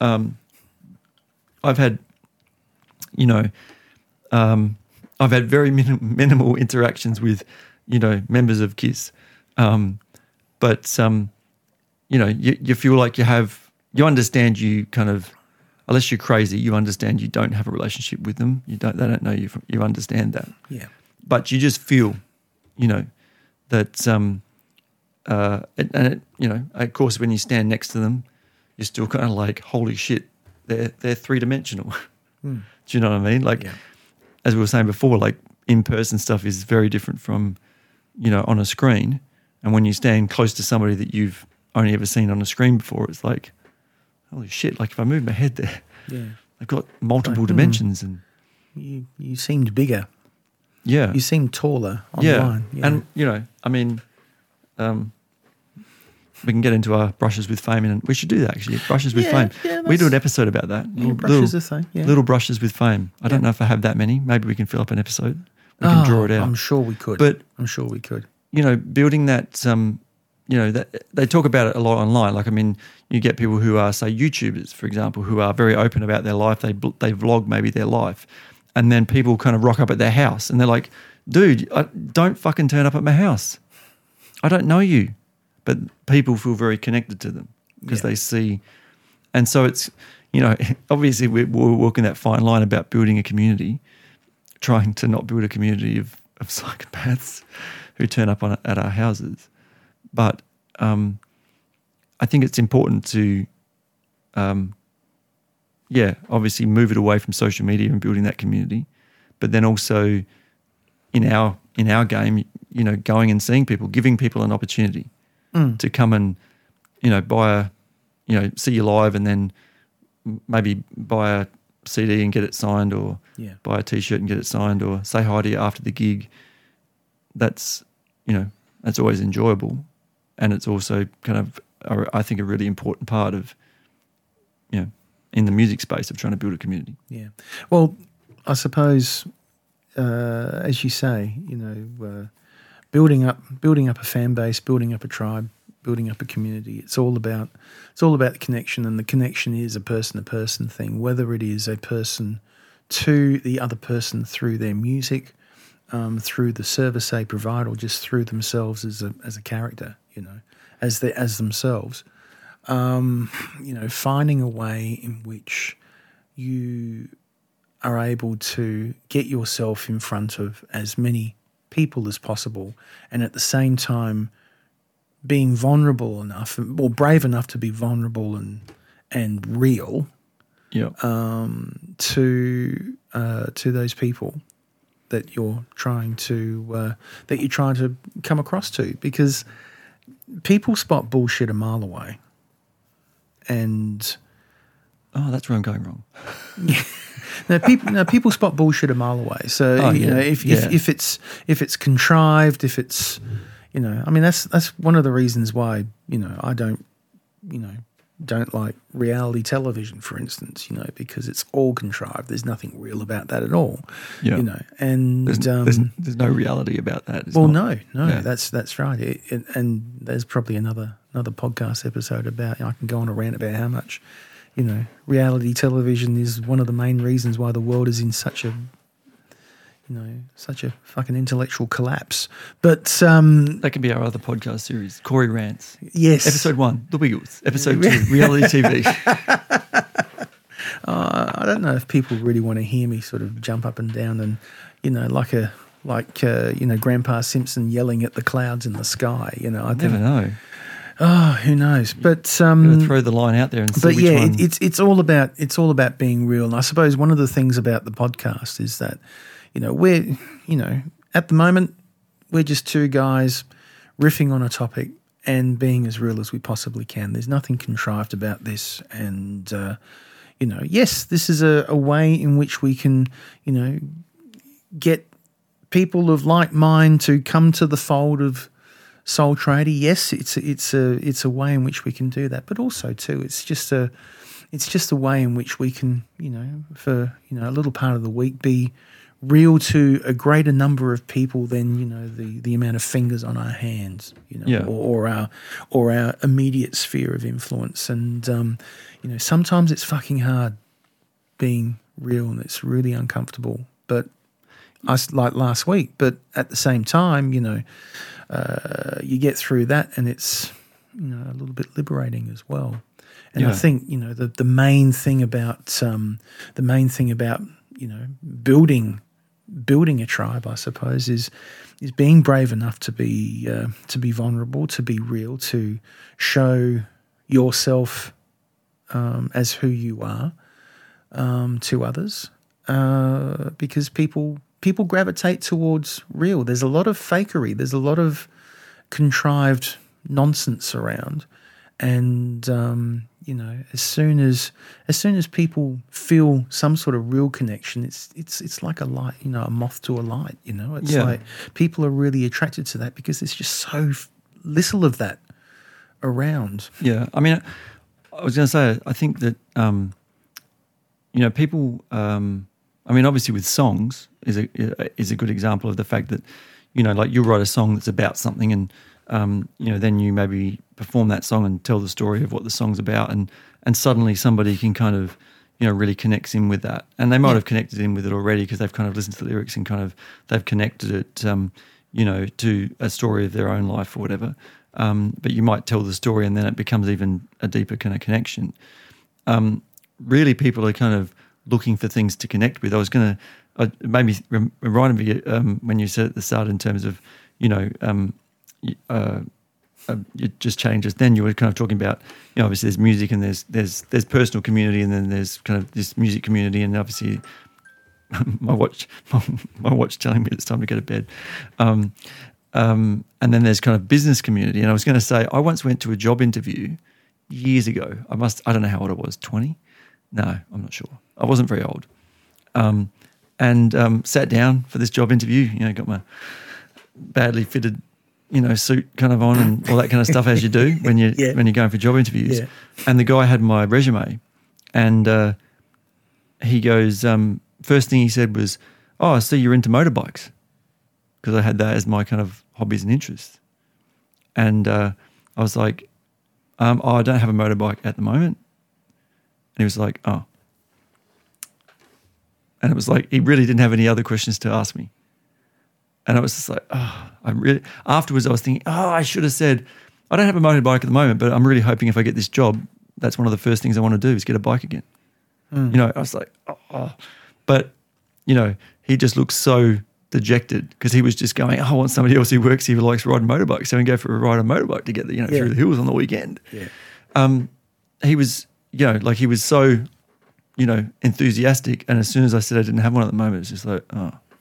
S2: I've had, you know, I've had very minimal interactions with, you know, members of KISS. But you know, you feel like you understand, you kind of, unless you're crazy, you understand you don't have a relationship with them. They don't know you. You understand that. Yeah. But you just feel, you know, that, you know, of course, when you stand next to them, you're still kind of like, holy shit, they're 3-dimensional. Do you know what I mean? Like, as we were saying before, like in-person stuff is very different from, you know, on a screen. And when you stand close to somebody that you've only ever seen on a screen before. It's like, holy shit! Like if I move my head there,
S1: Yeah.
S2: I've got multiple dimensions, and
S1: You seemed bigger.
S2: yeah,
S1: You seemed taller online. Yeah.
S2: And I mean, we can get into our brushes with fame, and we should do that actually. Brushes with fame.
S1: Yeah,
S2: we do an episode about that.
S1: brushes with fame. Yeah.
S2: Little brushes with fame. I don't know if I have that many. Maybe we can fill up an episode. We can draw it out.
S1: I'm sure we could.
S2: But
S1: I'm sure we could.
S2: Building that. That they talk about it a lot online. Like, I mean, you get people who are, say, YouTubers, for example, who are very open about their life. They vlog maybe their life, and then people kind of rock up at their house, and they're like, "Dude, don't fucking turn up at my house. I don't know you," but people feel very connected to them because they see, and so it's obviously we're walking that fine line about building a community, trying to not build a community of psychopaths who turn up at our houses. But I think it's important to, obviously move it away from social media and building that community, but then also in our game, going and seeing people, giving people an opportunity to come and see you live, and then maybe buy a CD and get it signed, or buy a T-shirt and get it signed, or say hi to you after the gig. That's always enjoyable. And it's also kind of, I think, a really important part of, in the music space of trying to build a community.
S1: Yeah. Well, I suppose, as you say, building up a fan base, building up a tribe, building up a community. It's all about the connection, and the connection is a person-to-person thing. Whether it is a person to the other person through their music, through the service they provide, or just through themselves as a character, as themselves. Finding a way in which you are able to get yourself in front of as many people as possible, and at the same time being vulnerable enough, or brave enough to be vulnerable and real, to those people that you're trying to come across to, because people spot bullshit a mile away, and
S2: that's where I'm going wrong.
S1: People spot bullshit a mile away. So if it's contrived, if it's that's one of the reasons why I don't like reality television, for instance, because it's all contrived. There's nothing real about that at all. And
S2: there's no reality about that.
S1: No, that's right. And there's probably another podcast episode about, I can go on a rant about how much, reality television is one of the main reasons why the world is in such a fucking intellectual collapse. But
S2: that can be our other podcast series, Corey Rants.
S1: Yes.
S2: Episode 1, The Wiggles. Episode 2, Reality TV.
S1: I don't know if people really want to hear me sort of jump up and down and, like Grandpa Simpson yelling at the clouds in the sky. I
S2: never know.
S1: Oh, who knows? But
S2: throw the line out there and see which one.
S1: It's all about being real. And I suppose one of the things about the podcast is that, we're, at the moment, we're just two guys riffing on a topic and being as real as we possibly can. There's nothing contrived about this. And, yes, this is a way in which we can, get people of like mind to come to the fold of Soul Trader. Yes, it's a way in which we can do that. But also, too, it's just a way in which we can, for, a little part of the week be real to a greater number of people than the amount of fingers on our hands, or our immediate sphere of influence. And sometimes it's fucking hard being real, and it's really uncomfortable. But like last week. But at the same time, you get through that, and it's a little bit liberating as well. And I think the main thing about building a tribe, I suppose, is being brave enough to be vulnerable, to be real, to show yourself as who you are to others, because people gravitate towards real. There's a lot of fakery. There's a lot of contrived nonsense around, And as soon as people feel some sort of real connection, it's like a light, a moth to a light. It's like people are really attracted to that because there's just so little of that around.
S2: Yeah, I mean, I was going to say, I think that people. I mean, obviously, with songs is a good example of the fact that like you write a song that's about something, and then you maybe perform that song and tell the story of what the song's about, and suddenly somebody can kind of really connects in with that, and they might have connected in with it already because they've kind of listened to the lyrics and kind of they've connected it to a story of their own life or whatever. But you might tell the story and then it becomes even a deeper kind of connection. Really, people are kind of looking for things to connect with. I was going to maybe remind me when you said at the start in terms of it just changes. Then you were kind of talking about obviously there's music and there's personal community, and then there's kind of this music community, and obviously my watch telling me it's time to go to bed. And then there's kind of business community. And I was going to say, I once went to a job interview years ago. I don't know how old I was, 20? No, I'm not sure. I wasn't very old. And sat down for this job interview, got my badly fitted, suit kind of on and all that kind of stuff as you do when you're going for job interviews. Yeah. And the guy had my resume, and he goes, first thing he said was, "Oh, I see you're into motorbikes," because I had that as my kind of hobbies and interests. And I was like, I don't have a motorbike at the moment. And he was like, oh. And it was like, he really didn't have any other questions to ask me. And I was just like, afterwards I was thinking, I should have said, I don't have a motorbike at the moment, but I'm really hoping if I get this job, that's one of the first things I want to do is get a bike again. I was like, But, he just looked so dejected because he was just going, I want somebody else who works here who likes riding motorbikes, so we can go for a ride on a motorbike together, through the hills on the weekend. Yeah. He was, he was so, enthusiastic. And as soon as I said I didn't have one at the moment, it's just like,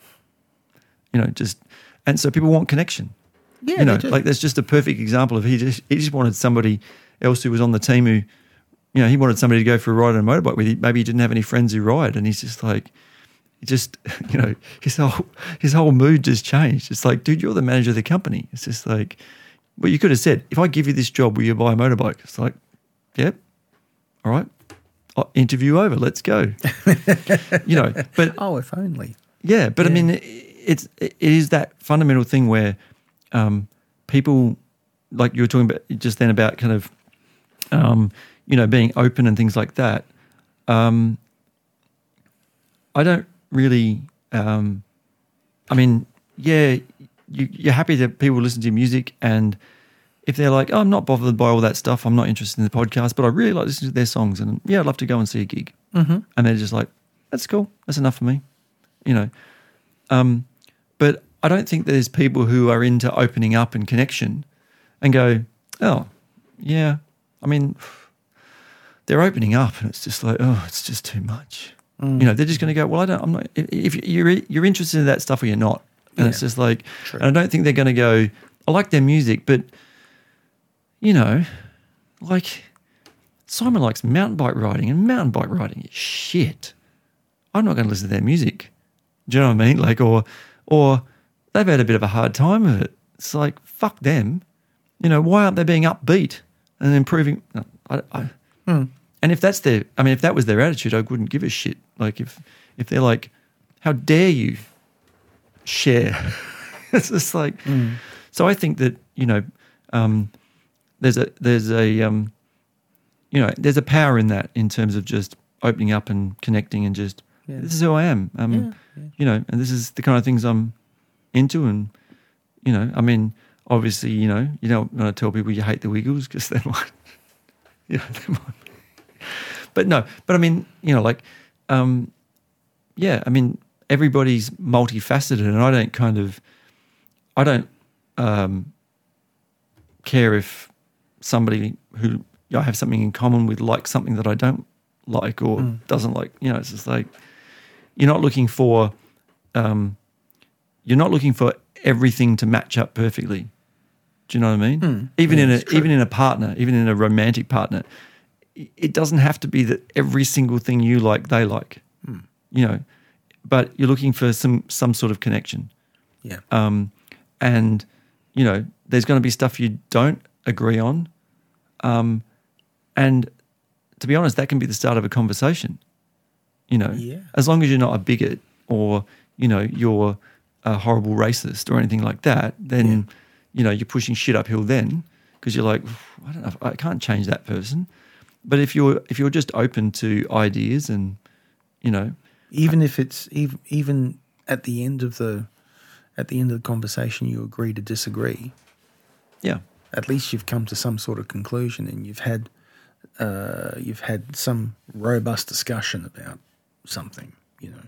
S2: and so people want connection.
S1: Yeah,
S2: like that's just a perfect example of he just wanted somebody else who was on the team who, he wanted somebody to go for a ride on a motorbike with. Maybe he didn't have any friends who ride, and he's just like, his whole mood just changed. It's like, dude, you're the manager of the company. It's just like, well, you could have said, if I give you this job, will you buy a motorbike? It's like, yep, all right, interview over, let's go. But
S1: if only.
S2: Yeah, but I mean, it is that fundamental thing where people, like you were talking about just then about kind of, being open and things like that. I don't really, you're happy that people listen to your music, and if they're like, I'm not bothered by all that stuff, I'm not interested in the podcast, but I really like listening to their songs, and I'd love to go and see a gig. Mm-hmm. And they're just like, that's cool, that's enough for me, But I don't think there's people who are into opening up and connection and go, oh, yeah, I mean, they're opening up and it's just like, oh, it's just too much. They're just going to go, well, I'm not, if you're interested in that stuff or you're not. And it's just like, true. And I don't think they're going to go, I like their music, but, like Simon likes mountain bike riding, and mountain bike riding is shit. I'm not going to listen to their music. Do you know what I mean? Like, or they've had a bit of a hard time of it. It's like, fuck them. Why aren't they being upbeat and improving? And if that's if that was their attitude, I wouldn't give a shit. Like if they're like, how dare you share? It's just like, so I think that, there's a power in that in terms of just opening up and connecting and just, this is who I am. And this is the kind of things I'm into. And, obviously, you don't want to tell people you hate the Wiggles because they might, they might. But no, I mean, everybody's multifaceted, and I don't care if somebody who I have something in common with likes something that I don't like or doesn't like. It's just like, you're not looking for everything to match up perfectly. Do you know what I mean? Even in a partner, even in a romantic partner, it doesn't have to be that every single thing you like, they like. You know, but you're looking for some sort of connection.
S1: Yeah.
S2: And you know, there's going to be stuff you don't agree on, and to be honest, that can be the start of a conversation. You know, as long as you're not a bigot or you know you're a horrible racist or anything like that, then you know you're pushing shit uphill then because you're like, I don't know, I can't change that person. But if you're just open to ideas and you know,
S1: even if it's even at the end of the conversation you agree to disagree, at least you've come to some sort of conclusion and you've had some robust discussion about something, you know.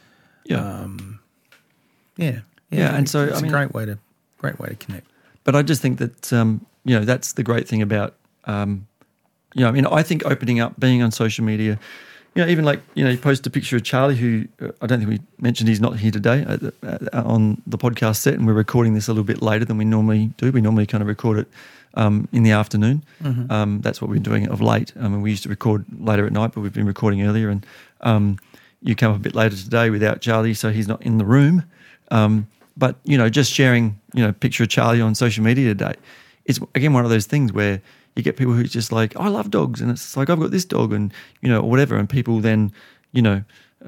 S1: And so it's a great way to connect.
S2: But I just think that you know, that's the great thing about you know, I mean, I think opening up, being on social media, you know, even like, you know, you post a picture of Charlie, who I don't think we mentioned he's not here today on the podcast set, and we're recording this a little bit later than we normally do. We normally kind of record it in the afternoon. That's what we're doing of late. I mean, we used to record later at night, but we've been recording earlier, and you come up a bit later today without Charlie, so he's not in the room. But, you know, just sharing, you know, a picture of Charlie on social media today, it's, again, one of those things where you get people who just like, I love dogs, and it's like, I've got this dog, and you know, or whatever, and people then, you know,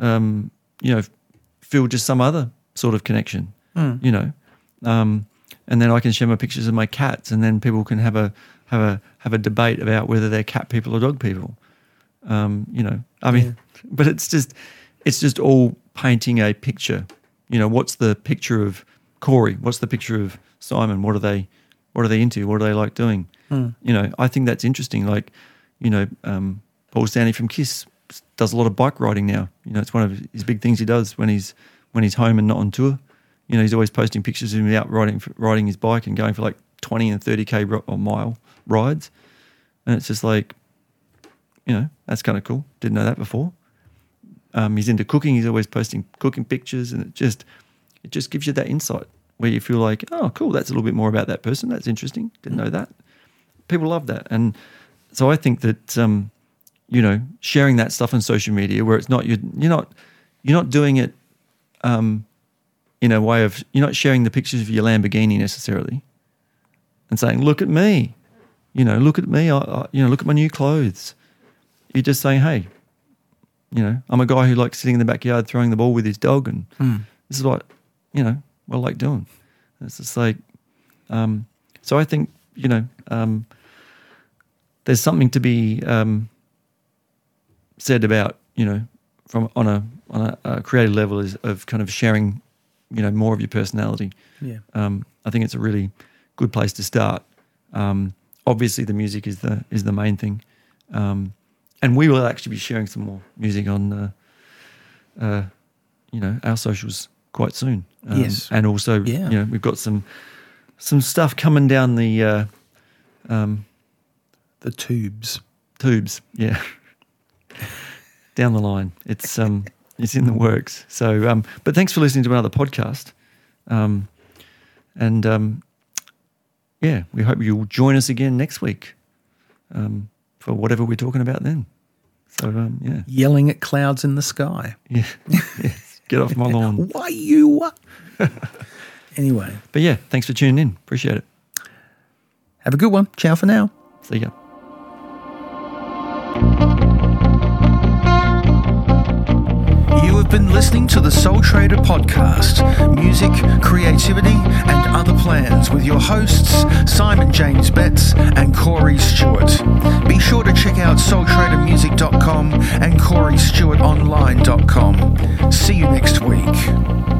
S2: feel just some other sort of connection, you know, and then I can share my pictures of my cats, and then people can have a debate about whether they're cat people or dog people, you know. I mean, but it's just all painting a picture. You know, what's the picture of Corey? What's the picture of Simon? What are they into? What do they like doing? You know, I think that's interesting. Like, you know, Paul Stanley from KISS does a lot of bike riding now. You know, it's one of his big things he does when he's home and not on tour. You know, he's always posting pictures of him out riding his bike and going for like 20 and 30K or mile rides. And it's just like, you know, that's kind of cool. Didn't know that before. He's into cooking. He's always posting cooking pictures, and it just gives you that insight where you feel like, oh, cool, that's a little bit more about that person. That's interesting. Didn't know that. People love that. And so I think that, you know, sharing that stuff on social media where it's not, you're not doing it in a way of, you're not sharing the pictures of your Lamborghini necessarily and saying, look at me, you know, look at me, you know, look at my new clothes. You're just saying, hey, you know, I'm a guy who likes sitting in the backyard throwing the ball with his dog, and this is what, you know, what I like doing. It's just like, so I think, you know, there's something to be said about, you know, from on a creative level is of kind of sharing, you know, more of your personality.
S1: Yeah.
S2: I think it's a really good place to start. Obviously, the music is the main thing, and we will actually be sharing some more music on, you know, our socials quite soon.
S1: Yes,
S2: and also, you know, we've got some stuff coming down the tubes, yeah, down the line. It's in the works. So, but thanks for listening to another podcast, and yeah, we hope you'll join us again next week for whatever we're talking about then. So, yeah,
S1: yelling at clouds in the sky.
S2: Yeah, yes. Get off my lawn.
S1: Why you? Anyway,
S2: but yeah, thanks for tuning in. Appreciate it.
S1: Have a good one. Ciao for now.
S2: See ya.
S1: You have been listening to the Soul Trader podcast, music, creativity, and other plans with your hosts, Simon James Betts and Corey Stewart. Be sure to check out soultradermusic.com and CoreyStewartOnline.com. See you next week.